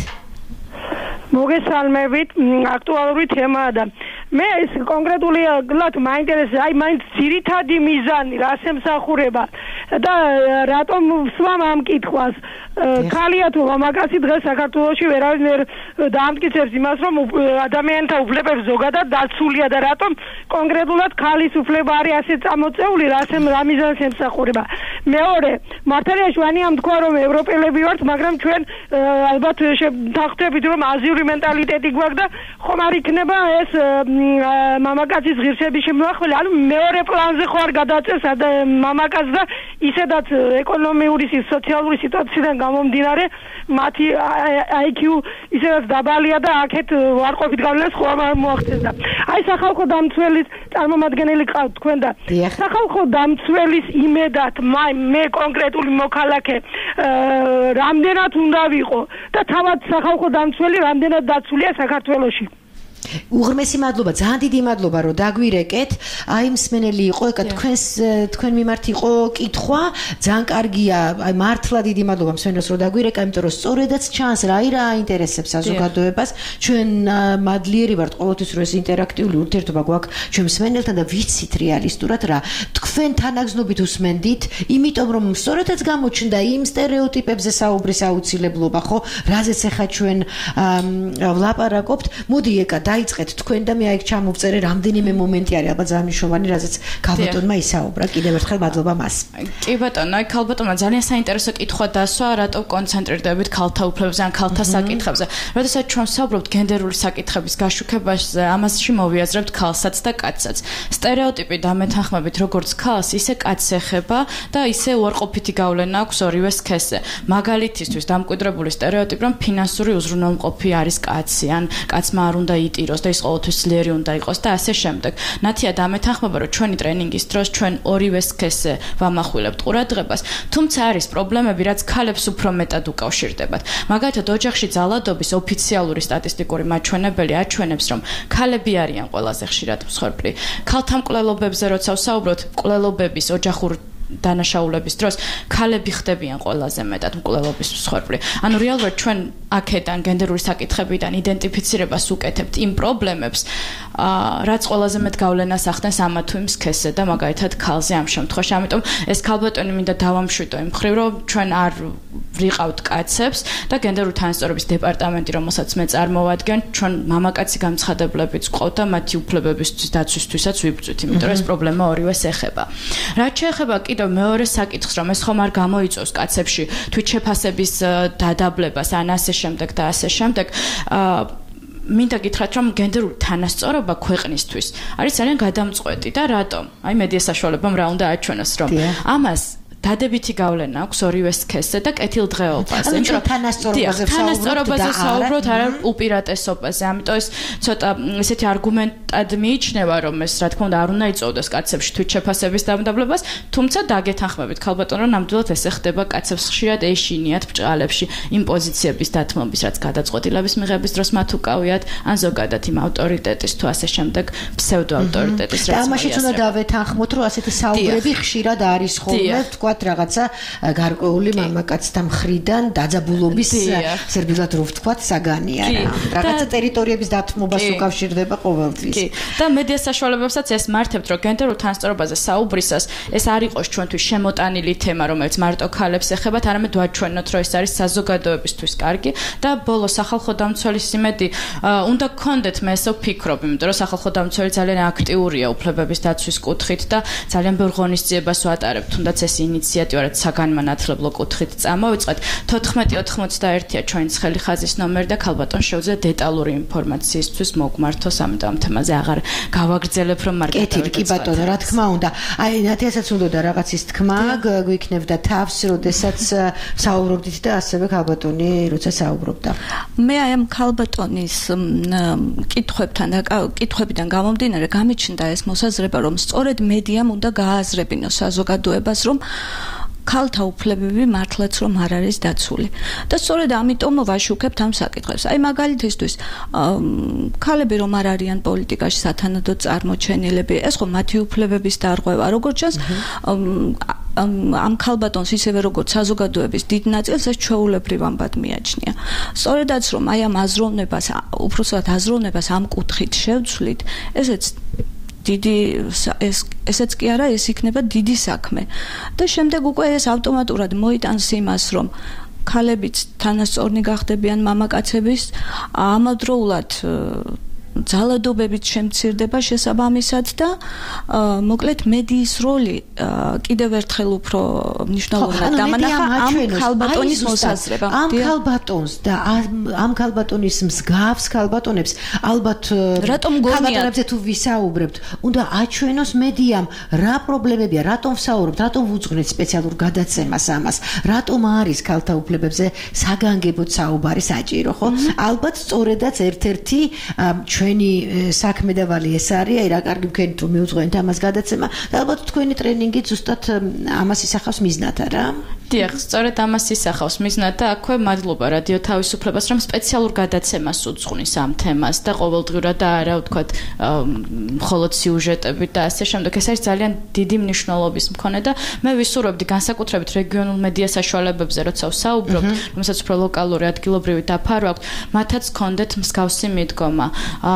მოგესალმებით, აქტუალური თემაა და მე ეს კონკრეტული გლათ მაინტერესებს, აი მაინც ძირითადი მიზანი რას ემსახურება და რატომ ვსვამ ამ კითხვას. ქალია თუ მამაკაცი დღეს საქართველოში ვერავინ ვერ დაამტკიცებს იმას, რომ ადამიანთა უფლებებს ზოგადად დაცულია და რატომ კონკრეტულად ქალის უფლება არის ასე წამოწეული, რას რა მიზანს ემსახურება. მეორე, მართალია შვანი ამ თქვა რომ ევროპელები ვართ, მაგრამ ჩვენ ალბათ შევთანხმდებით რომ აზიური მენტალიტეტი გვაქვს და ხომ არ იქნება ეს მამაკაცის ღირსების შემოხმელი, ანუ მეორე პლანზე ხო არ გადაწევს მამაკაც და ისედაც ეკონომიური, სოციალური სიტუაციიდან გამომდინარე მათი აი კიუ ისედაც დაბალია და აქეთ ვარყოფით გავლენას ხო არ მოახდენდა. აი სახალხო დამცველის წარმომადგენელი ყავთ თქვენ და სახალხო დამცველის იმედად მე კონკრეტული მოქალაქე რამდენად უნდა ვიყო და თავად სახალხო დამცველი რამდენად დაცულია საქართველოში. უღრმესი მადლობა, ძალიან დიდი მადლობა რომ დაგვირეკეთ. აი მსმენელი იყო, ეკა თქვენს თქვენ მიმართ იყო კითხვა, ძალიან კარგია. აი მართლა დიდი მადლობა მსმენელს რომ დაგვირეკა, იმიტომ რომ სწორედაც ჩანს რა ირა აინტერესებს საზოგადოებას. ჩვენ მადლიერი ვართ ყოველთვის რომ ეს ინტერაქტიული ურთიერთობა გვაქვს ჩვენ მსმენელთან და ვიცით რეალისტურად რა. თქვენ თანაგზნობით უსმენდით, იმიტომ რომ სწორედაც გამოჩნდა იმ სტერეოტიპებზე საუბრის აუცილებლობა, ხო? რაზეც ახლა ჩვენ ვლაპარაკობთ. მოდი ეკა დაიწყეთ თქვენ და მე აი ჩამოვწერე რამდენიმე მომენტი არის ალბათ ძალიან მნიშვნელოვანი, რაზეც ქალბატონმა ისაუბრა. კიდევ ერთხელ მადლობა მას. კი ბატონო, აი ქალბატონმა ძალიან საინტერესო კითხვა დასვა, რატო კონცენტრირდებით ქალთა უფლებებზე ან ქალთა საკითხებზე. როდესაც ჩვენ ვსაუბრობთ გენდერული საკითხების გაშუქებაზე, ამასში მოვიაზრებთ ქალსაც და კაცსაც. სტერეოტიპი დამეთანხმებით როგორც ქალს, ისე კაცს ეხება და ისე უარყოფითი გავლენა აქვს ორივე სქესზე. მაგალითისთვის დამკვიდრებული სტერეოტიპი, რომ ფინანსური უზრუნველყოფი არის კაცი, ან კაცმა არ უნდა იტიროს და ის ყოველთვის ძლიერი უნდა იყოს და ასე შემდეგ. ნათია დამეთანხმება, რომ ჩვენი ტრენინგის დროს ჩვენ ორივე სქესზე ვამახვილებთ ყურადღებას, თუმცა არის პრობლემები, რაც ქალებს უფრო მეტად უკავშირდებათ. მაგალითად, ოჯახში ძალადობის ოფიციალური სტატისტიკური მაჩვენებელი აჩვენებს, რომ ქალები არიან ყველაზე ხშირად მსხვერპლი. ქალთა მკვლელობებზე როცა ვსაუბრობთ, მკვლელობების ოჯახურ დანაშაულების დროს ქალები ხდებიან ყველაზე მეტად მკვლელობის მსხვერპლი. ანუ რეალურად ჩვენ აქედან გენდერული საკითხებიდან იდენტიფიცირებას უკეთებთ იმ პრობლემებს, რაც ყველაზე მეტ გავლენას ახდენს ამა თუ იმ სქესზე და მაგალითად ქალზე ამ შემთხვევაში. ამიტომ ეს ქალბატონი მინდა დავამშვიდო იმ მხრივ, რომ ჩვენ არ ვიყავთ კაცებს და გენდერული თანასწორობის დეპარტამენტი, რომელსაც მე წარმოვადგენ, ჩვენ მამაკაცი განცხადებლებიც გვყავთ და მათი უფლებებისთვის დაცვისთვისაც ვიბრძვით, იმიტომ რომ ეს პრობლემა ორივეს ეხება. რაც შეეხება კიდევ მეორე საკითხს, რომ ეს ხომ არ გამოიწვევს კაცებში თვითშეფასების დადაბლებას ან ასე შემდეგ და ასე შემდეგ. მინდა გითხრათ, რომ გენდერული თანასწორობა ქვეყნისთვის არის ძალიან გადამწყვეტი და რატომ? აი მედია საშუალებამ რა უნდა აჩვენოს, რომ ამას დადებითი გავლენა აქვს ორივე სქესზე და კეთილდღეობაზე. ანუ ჩვენ თანასწორობაზე თანასწორობაზე საუბრობთ, არა უპირატესობაზე. ამიტომ ეს ცოტა ესეთი არგუმენტად მიიჩნევა, რომ ეს რა თქმა უნდა არ უნდა იწოვდეს კაცებში თვითშეფასების დამდაბლებას, თუმცა დაგეთანხმებით ქალბატონო, რომ ნამდვილად ესე ხდება კაცებს ხშირად ეშინიათ ბჭყალებში იმ პოზიციების დათმობის, რაც გადაწყვეტილების მიღების დროს მათ უკავიათ, ან ზოგადად იმ ავტორიტეტის თუ ასე შემდეგ ფსევდო ავტორიტეტის რაც. და ამაშიც უნდა დავეთანხმოთ, რომ ასეთი საუბრები ხშირად არის ხოლმე, თქვა ვთქვათ, რაღაცა გარკვეული მამაკაცთა მხრიდან დაძაბულობის სერბილად რო ვთქვათ, საგანია რა. რაღაცა ტერიტორიების დათმობას უკავშირდება ყოველთვის. კი. და მედია საშუალებებსაც ეს მართებთ, რომ გენდერულ თანასწორობაზე საუბრისას ეს არ იყოს ჩვენთვის შემოტანილი თემა, რომელიც მარტო ქალებს ეხებათ, არამედ ვაჩვენოთ, რომ ეს არის საზოგადოებისთვის კარგი და ბოლო სახალხო დამცველის იმედი უნდა გქონდეთ, მე ესე ვფიქრობ, იმიტომ რომ სახალხო დამცველი ძალიან აქტიურია უფლებების დაცვის კუთხით და ძალიან ბევრ ღონისძიებას ვატარებთ, თუნდაც ეს ინიციატივა რაც საგანმანათლებლო კუთხით წამოვიწყეთ. თოთხმეტი ოცდაერთია ჩვენი ცხელი ხაზის ნომერი და ქალბატონ შეუძლია დეტალური ინფორმაციისთვის მოგმართოს ამ თემაზე. აღარ გავაგრძელებ რომ მარკეტინგი. კი ბატონო, რა თქმა უნდა. აი ნათიასაც უნდა რაღაცის თქმა გვიქნებდა თავს, როდესაც საუბრობდით და ასევე ქალბატონი როცა საუბრობდა. მე აი ამ ქალბატონის კითხვებთან და კითხვებიდან გამომდინარე გამიჩნდა ეს მოსაზრება, რომ სწორედ მედიამ უნდა გააზრებინოს საზოგადოებას, რომ ქალთა უფლებები მართლაც რომ არ არის დაცული. და სწორედ ამიტომ ვაშუქებთ ამ საკითხებს. აი მაგალითისთვის, ქალები რომ არ არიან პოლიტიკაში სათანადო წარმოჩენილები, ეს ხო მათი უფლებების დარღვევა, როგორც ჩანს, ამ ქალბატონს ისევე როგორც საზოგადოების დიდ ნაწილს ეს ჩვეულებრივ ამბად მიაჩნია. სწორედაც რომ აი ამ აზროვნებას, უпроსტად აზროვნებას ამ კუთხით შევცვლით, ესეც დიდი ეს ესეც კი არა, ეს იქნება დიდი საქმე. და შემდეგ უკვე ეს ავტომატურად მოიტანს იმას, რომ ქალებიც თანასწორნი გახდებიან მამაკაცების, ამავდროულად ძალადობებით შემცირდება შესაბამისად და მოკლედ მედიის როლი კიდევ ერთხელ უფრო მნიშვნელოვნად დამანახა ამ ქალბატონის მოსაზრება. ამ ქალბატონს და ამ ქალბატონის მსგავს ქალბატონებს ალბათ ქალბატონებზე თუ ვისაუბრებთ, უნდა აჩვენოს მედიამ რა პრობლემებია, რატომ ვსაუბრობთ, რატომ ვუძღვნით სპეციალურ გადაცემას ამას, რატომ არის ქალთა უფლებებზე საგანგებოდ საუბარი საჭირო, ხო? ალბათ სწორედაც ერთ-ერთი ჩვენი საქმე და ვალი ეს არის, აი რა კარგი ვქენით რომ მიუძღვენთ ამას გადაცემა და ალბათ თქვენი ტრენინგი ზუსტად ამას ისახავს მიზნად არა? დიახ, სწორედ ამას ისახავს მიზნად და აქვე მადლობა რადიო თავისუფლებას, რომ სპეციალურ გადაცემას უძღვნის ამ თემას და ყოველდღიურად და არა ვთქვათ მხოლოდ სიუჟეტებით და ასე შემდეგ. ეს არის ძალიან დიდი მნიშვნელობის მქონე და მე ვისურვებდი განსაკუთრებით რეგიონულ მედია საშუალებებზე, როცა ვსაუბრობ, რომელსაც უფრო ლოკალური ადგილობრივი დაფარო აქვს, მათაც გქონდეთ მსგავსი მიდგომა.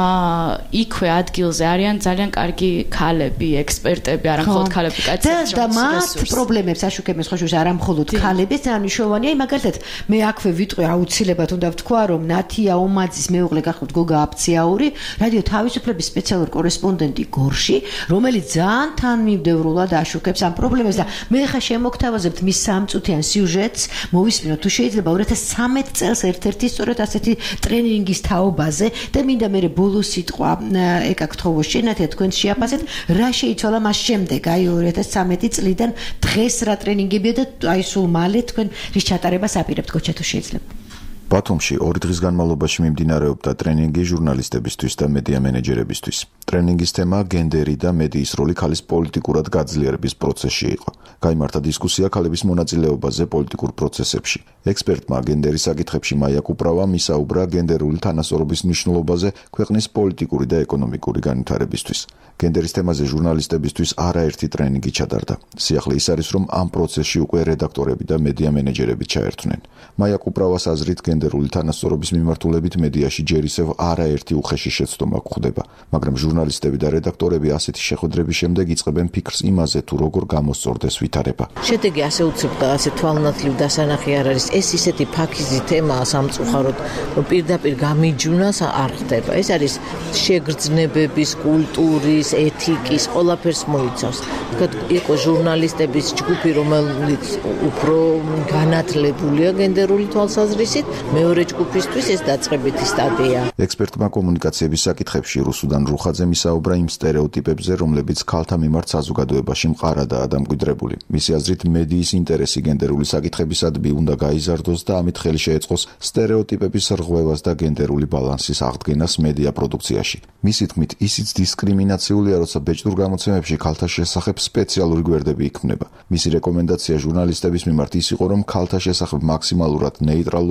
იქვე ადგილზე არიან ძალიან კარგი ქალები, ექსპერტები, არა მხოლოდ ქალები, კაცები. და მათ პრობლემებს აშუქებენ ხოშუშ არა მხოლოდ ქალების, მნიშვნელოვანია, მაგალითად, მე აქვე ვიტყვი აუცილებლად უნდა ვთქვა, რომ ნათია ომაძის მეუღლე გახლავთ გოგა აფციაური, რადიო თავისუფლების სპეციალური კორესპონდენტი გორში, რომელიც ძალიან თანმიმდევრულად აშუქებს ამ პრობლემებს და მე ხა შემოგთავაზებთ მის სამწუთიან სიუჟეტს, მოვისმინოთ თუ შეიძლება ორი ათას ცხრამეტ წელს ერთ-ერთი სწორედ ასეთი ტრენინგის თაობაზე და მინდა მე ბოლო სიტყვა ეკაქთხოვოში ნათია თქვენ შეაფასეთ რა შეიცვალა მას შემდეგ აი ორი ათას ცხრამეტი წლიდან დღეს რა ტრენინგებია და აი სულ მალე თქვენ რის ჩატარებას აპირებთ გოჩა თუ შეიძლება ბათუმში ორი დღის განმავლობაში მიმდინარეობდა ტრენინგი ჟურნალისტებისთვის და მედია მენეჯერებისთვის. ტრენინგის თემა გენდერი და მედიის როლი ქალის პოლიტიკურად გაძლიერების პროცესში იყო. გაიმართა დისკუსია ქალების მონაწილეობაზე პოლიტიკურ პროცესებში. ექსპერტმა გენდერის საკითხებში მაია კუპრავამ ისაუბრა გენდერული თანასწორობის მნიშვნელობაზე ქვეყნის პოლიტიკური და ეკონომიკური განვითარებისთვის. გენდერის თემაზე ჟურნალისტებისთვის არაერთი ტრენინგი ჩატარდა. სიახლე ის არის, რომ ამ პროცესში უკვე რედაქტორები და მედია მენეჯერები ჩაერთვნენ. მაია კუპრავას აზრით გენდერული თანასწორობის მიმართულებით მედიაში ჯერ ისევ არაერთი უხეში შეცდომა გვხდება, მაგრამ ჟურნალისტები და რედაქტორები ასეთი შეხვედრების შემდეგ იწყებენ ფიქრს იმაზე, თუ როგორ გამოსწორდეს ვითარება. შედეგი ასე უცებ და ასე თვალნათლივ დასანახი არ არის. ეს ისეთი ფაქიზი თემაა სამწუხაროდ, რომ პირდაპირ გამიჯვნას არ ხდება. ეს არის შეგრძნებების, კულტურის, ეთიკის, ყველაფერს მოიცავს. თქვათ, იყო ჟურნალისტების ჯგუფი, რომელიც უფრო განათლებულია გენდერული თვალსაზრისით, მეორე ჯგუფისთვის ეს დაწყებითი სტადია. ექსპერტმა კომუნიკაციების საკითხებში რუსუდან რუხაძემ ისაუბრა იმ სტერეოტიპებზე, რომლებიც ქალთა მიმართ საზოგადოებაში მყარადაა დამკვიდრებული. მისი აზრით, მედიის ინტერესი გენდერული საკითხებისადმი უნდა გაიზარდოს და ამით ხელი შეეწყოს სტერეოტიპების რღვევას და გენდერული ბალანსის აღდგენას მედია პროდუქციაში. მისი თქმით, ისიც დისკრიმინაციულია, როცა ბეჭდურ გამოცემებში ქალთა შესახებ სპეციალური გვერდები იქმნება. მისი რეკომენდაცია ჟურნალისტების მიმართ ის იყო, რომ ქალთა შესახებ მაქსიმალურად ნეიტრალური ტერმინები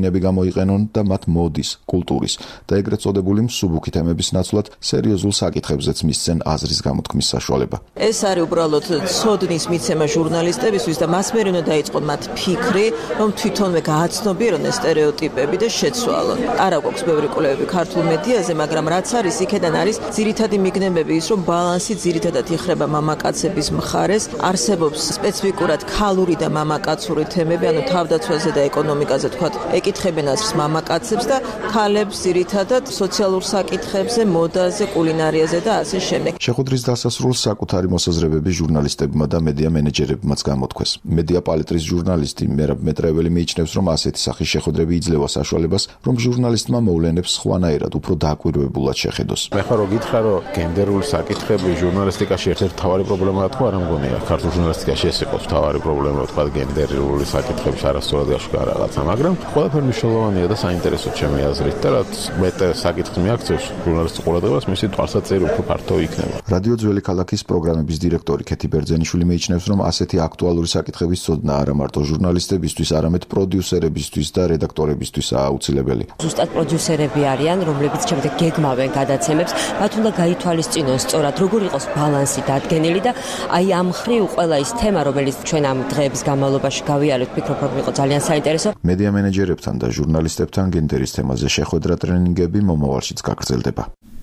ადამიანები გამოიყენონ და მათ მოდის, კულტურის და ეგრეთ წოდებული მსუბუქი თემების ნაცვლად სერიოზულ საკითხებზეც მისცენ აზრის გამოთქმის საშუალება. ეს არის უბრალოდ ცოდნის მიცემა ჟურნალისტებისთვის და მას მერე უნდა დაიწყონ მათ ფიქრი, რომ თვითონვე გააცნობიერონ ეს სტერეოტიპები და შეცვალონ. არა გვაქვს ბევრი კვლევები ქართულ მედიაზე, მაგრამ რაც არის, იქედან არის ძირითადი მიგნებები ის, რომ ბალანსი ძირითადად იხრება მამაკაცების მხარეს, არსებობს სპეციფიკურად ქალური და მამაკაცური თემები, ანუ თავდაცვაზე და ეკონომიკაზე თქვათ, ეკითხებენ აზრს მამაკაცებს და ქალებს ძირითადად სოციალურ საკითხებზე, მოდაზე, კულინარიაზე და ასე შემდეგ. შეხვედრის დასასრულს საკუთარი მოსაზრებები ჟურნალისტებმა და მედია მენეჯერებმაც გამოთქვეს. მედია პალიტრის ჟურნალისტი მერაბ მეტრეველი მიიჩნევს, რომ ასეთი სახის შეხვედრები იძლევა საშუალებას, რომ ჟურნალისტმა მოვლენებს სხვანაირად, უფრო დაკვირვებულად შეხედოს. მე ხარო გითხრა, რომ გენდერული საკითხები ჟურნალისტიკაში ერთ-ერთი მთავარი პრობლემაა, თქვა რა მგონია, ქართულ ჟურნალისტიკაში ეს იყო მთავარი პრობლემა, თქვა გენდერული საკითხების არასწორად გაშკარა რაღაცა, მაგრამ ყველაფერი მნიშვნელოვანია და საინტერესო ჩემი აზრით და რაც მეტ საკითხს მიაქცევს ჟურნალისტის ყურადღებას, მისი თვალსაჩინო უფრო ფართო იქნება. რადიო ძველი ქალაქის პროგრამების დირექტორი ქეთი ბერძენიშვილი მიიჩნევს, რომ ასეთი აქტუალური საკითხების ცოდნა არა მარტო ჟურნალისტებისთვის, არამედ პროდიუსერებისთვის და რედაქტორებისთვისაა აუცილებელი. ზუსტად პროდიუსერები არიან, რომლებიც შემდეგ გეგმავენ გადაცემებს, მათ უნდა გაითვალისწინონ სწორად, როგორ იყოს ბალანსი დადგენილი და აი ამ მხრივ ყველა ის თემა, რომელიც ჩვენ ამ დღეების განმავლობაში გავიარეთ, ვფიქრობ, რომ იყო ძალიან საინტერესო. მედია მენეჯერებთან და ჟურნალისტებთან გენდერის თემაზე შეხვედრა ტრენინგები მომავალშიც გაგრძელდება.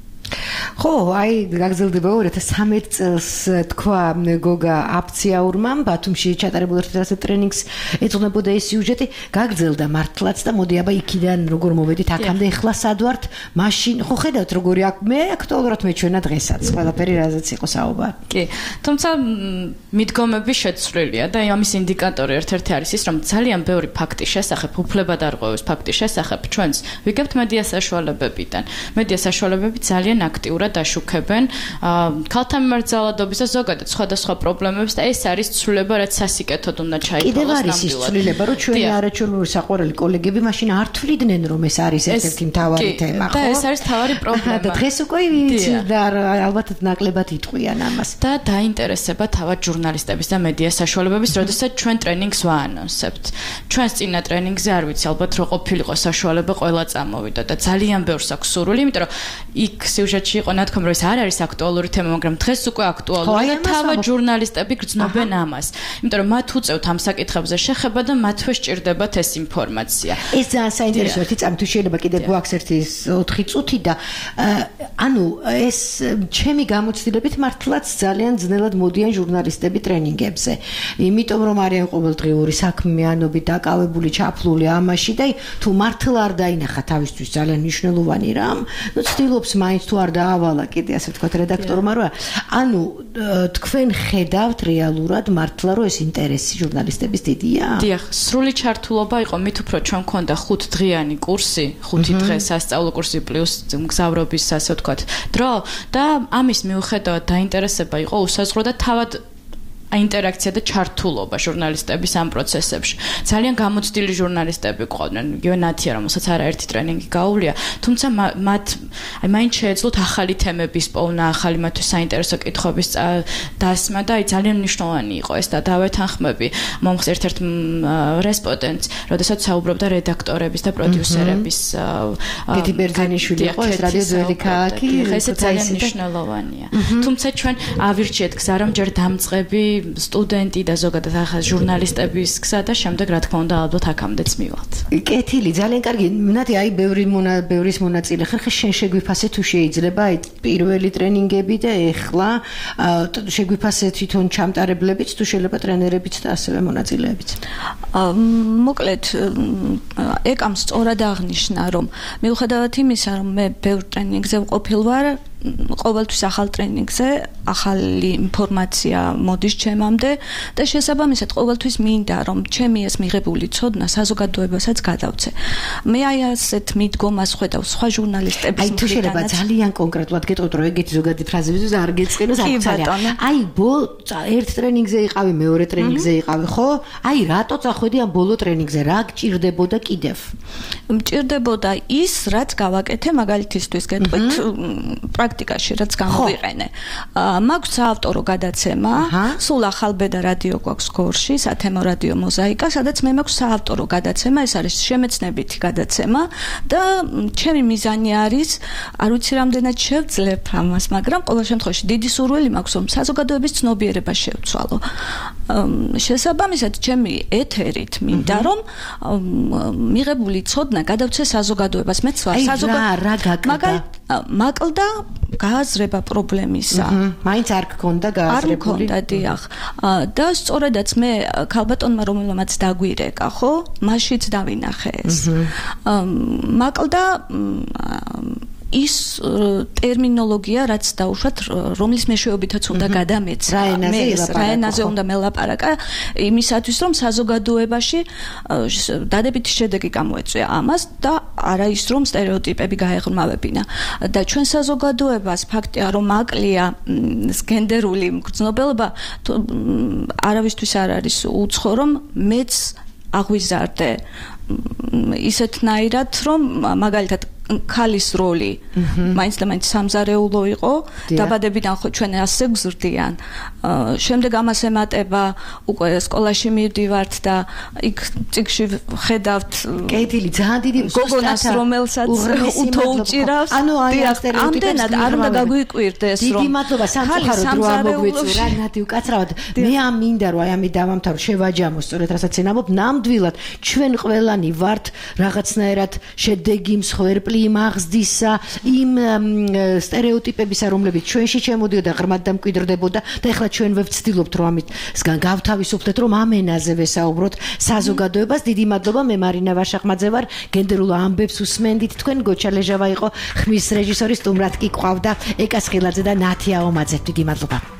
ხო, აი გაგრძელდება ორ ათას ცხრამეტ წელს თქვა გოგა აფციაურმა ბათუმში ჩატარებულ ერთ-ერთ ტრენინგს ეძღვნებოდა ეს სიუჟეტი, გაგრძელდა მართლაც და მოდი აბა იქიდან როგორ მოვედით აქამდე, ეხლა სად ვართ? მაშინ ხო ხედავთ როგორი აქ მე აქტუალურად მეჩვენა დღესაც ყველაფერი რაზეც იყო საუბარი. კი, თუმცა მიდგომები შეცვლილია და ამის ინდიკატორი ერთ-ერთი არის ის, რომ ძალიან ბევრი ფაქტის შესახებ, უფლებადარღვევის ფაქტის შესახებ ჩვენს ვიგებთ მედია საშუალებებიდან. მედია საშუალებები ძალიან აქტიურად აშუქებენ ქალთა მიმართ ძალადობის და ზოგადად სხვადასხვა პრობლემებს და ეს არის ცვლილება, რაც სასიკეთოდ უნდა ჩაითვალოს. კიდევ არის ის ცვლილება, რომ ჩვენი არაჩვეულებრივი საყვარელი კოლეგები მაშინ არ თვლიდნენ, რომ ეს არის ერთ-ერთი მთავარი თემა, ხო? და ეს არის მთავარი პრობლემა. და დღეს უკვე იცით და ალბათ ნაკლებად იტყვიან ამას. და დაინტერესება თავად ჟურნალისტების და მედია საშუალებების, როდესაც ჩვენ ტრენინგს ვაანონსებთ. ჩვენს წინა ტრენინგზე არ ვიცი, ალბათ რო ყოფილიყო საშუალება ყველა წამოვიდა და ძალიან ბევრს აქვს სურვილი, იმიტომ რომ იქ სიუჟეტში იყო ნათქვამი, რომ ეს არ არის აქტუალური თემა, მაგრამ დღეს უკვე აქტუალურია და თავად ჟურნალისტები გრძნობენ ამას. იმიტომ რომ მათ უწევთ ამ საკითხებზე შეხება და მათვე სჭირდებათ ეს ინფორმაცია. ეს ძალიან საინტერესო ერთი წამი თუ შეიძლება კიდე გვაქვს ერთი ოთხი წუთი და ანუ ეს ჩემი გამოცდილებით მართლაც ძალიან ძნელად მოდიან ჟურნალისტები ტრენინგებზე. იმიტომ რომ არიან ყოველდღიური საქმიანობით დაკავებული, ჩაფლული ამაში და თუ მართლა არ დაინახა თავისთვის ძალიან მნიშვნელოვანი რამ, ну ცდილობს მაინც თუ არ დაავალა კიდე ასე ვთქვათ რედაქტორმა, რა ანუ თქვენ ხედავთ რეალურად მართლა რომ ეს ინტერესი ჟურნალისტების დიდია? დიახ, სრული ჩართულობა იყო, მით უფრო ჩვენ მქონდა ხუთდღიანი კურსი, ხუთი დღე სასწავლო კურსი პლუს მგზავრობის ასე ვთქვათ დრო და ამის მიუხედავად დაინტერესება იყო უსაზღვრო და თავად აინტერაქცია და ჩართულობა ჟურნალისტების ამ პროცესებში. ძალიან გამოცდილი ჟურნალისტები ყავდნენ, იგივე ნათია, რომელსაც არაერთი ტრენინგი გაუვლია, თუმცა მათ აი მაინც შეეძლოთ ახალი თემების პოვნა, ახალი მათთვის საინტერესო კითხვების დასმა და აი ძალიან მნიშვნელოვანი იყო ეს და დავეთანხმები მომხს ერთ-ერთ რესპონდენტს, როდესაც საუბრობდა რედაქტორების და პროდიუსერების ქეთი ბერძენიშვილი იყო ეს რადიო ძველი ქალაქი, ეს ძალიან მნიშვნელოვანია. თუმცა ჩვენ ავირჩიეთ გზა, რომ ჯერ დამწყები სტუდენტი და ზოგადად ახალ ჟურნალისტების გზა და შემდეგ რა თქმა უნდა ალბათ აქამდეც მივიღოთ. კეთილი, ძალიან კარგი. ნათი, აი ბევრი მონა ბევრის მონაწილე ხარ, ხე შენ შეგვიფასე თუ შეიძლება აი პირველი ტრენინგები და ეხლა შეგვიფასე თვითონ ჩამტარებლებიც თუ შეიძლება ტრენერებიც და ასევე მონაწილეებიც. მოკლედ ეკამ სწორად აღნიშნა, რომ მიუხედავად იმისა, რომ მე ბევრ ტრენინგზე ვყოფილ ვარ, ყოველთვის ახალ ტრენინგზე ახალი ინფორმაცია მოდის ჩემამდე და შესაბამისად ყოველთვის მინდა რომ ჩემი ეს მიღებული ცოდნა საზოგადოებასაც გადავცე. მე აი ასეთ მიდგომას ხედავ სხვა ჟურნალისტების მხრიდან. აი თუ შეიძლება ძალიან კონკრეტულად გეტყვით რომ ეგეთი ზოგადი ფრაზებიც არ გეწყინოს აქცია. აი ბოლო ერთ ტრენინგზე იყავი, მეორე ტრენინგზე იყავი, ხო? აი რატო წახვედი ამ ბოლო ტრენინგზე? რა გჭირდებოდა კიდევ? მჭირდებოდა ის, რაც გავაკეთე მაგალითისთვის გეტყვით პრაქტიკაში რაც გამოვიყენე. მაქვს საავტორო გადაცემა, სულ ახალბედა რადიო გვაქვს გორში, სათემო რადიო მოზაიკა, სადაც მე მაქვს საავტორო გადაცემა, ეს არის შემეცნებითი გადაცემა და ჩემი მიზანი არის, არ ვიცი რამდენად შევძლებ ამას, მაგრამ ყოველ შემთხვევაში დიდი სურვილი მაქვს, რომ საზოგადოების ცნობიერება შევცვალო. შესაბამისად, ჩემი ეთერით მინდა, რომ მიღებული ცოდნა გადავცე საზოგადოებას. მეც ვარ საზოგადოება. მაგალითად, მაკლდა გააზრება პრობლემისა. მაინც არ გქონდა გააზრებული. არ მქონდა, დიახ. და სწორედაც მე ქალბატონმა რომელმაც დაგვირეკა, ხო? მაშიც დავინახე ეს. მაკლდა ის ტერმინოლოგია, რაც დაუშვათ, რომლის მეშვეობითაც უნდა გადამეცა. რა ენაზე უნდა მელაპარაკა, იმისათვის, რომ საზოგადოებაში დადებითი შედეგი გამოეწვია ამას და არა ის, რომ სტერეოტიპები გაეღრმავებინა. და ჩვენ საზოგადოებას ფაქტია, რომ აკლია გენდერული მგრძნობელობა, არავისთვის არ არის უცხო, რომ მეც აღვიზარდე ისეთნაირად, რომ მაგალითად ქალის როლი მაინც და მაინც სამზარეულო იყო, დაბადებიდან ხო ჩვენ ასე გზრდიან. შემდეგ ამას ემატება, უკვე სკოლაში მივდივართ და იქ წიგში ხედავთ კეთილი ძალიან დიდი გოგონას, რომელსაც უთო უჭირავს. ანუ აი ამდენად არ უნდა გაგვიკვირდეს, რომ დიდი მადლობა სამწუხაროდ რო ამოგვიწურა, ნათი უკაცრავად. მე ამ მინდა რომ აი ამი დავამთავრო, შევაჯამო სწორედ რასაც ენამობ, ნამდვილად ჩვენ ყველანი ვართ რაღაცნაირად შედეგი მსხვერპლი იმ აღზრდისა, იმ სტერეოტიპებისა, რომლებიც ჩვენში შემოდიოდა, ღრმად დამკვიდრდებოდა და ეხლა ჩვენ ვეცდილობთ, რომ ამისგან გავთავისუფლდეთ, რომ ამ ენაზე ვესაუბროთ საზოგადოებას. დიდი მადლობა, მე მარინა ვაშახმაძე ვარ, გენდერულ ამბებს უსმენდით თქვენ. გოჩა ლეჟავა იყო ხმის რეჟისორი, სტუმრად კი ყავდა ეკა სხილაძე და ნათია ომაძე. დიდი მადლობა.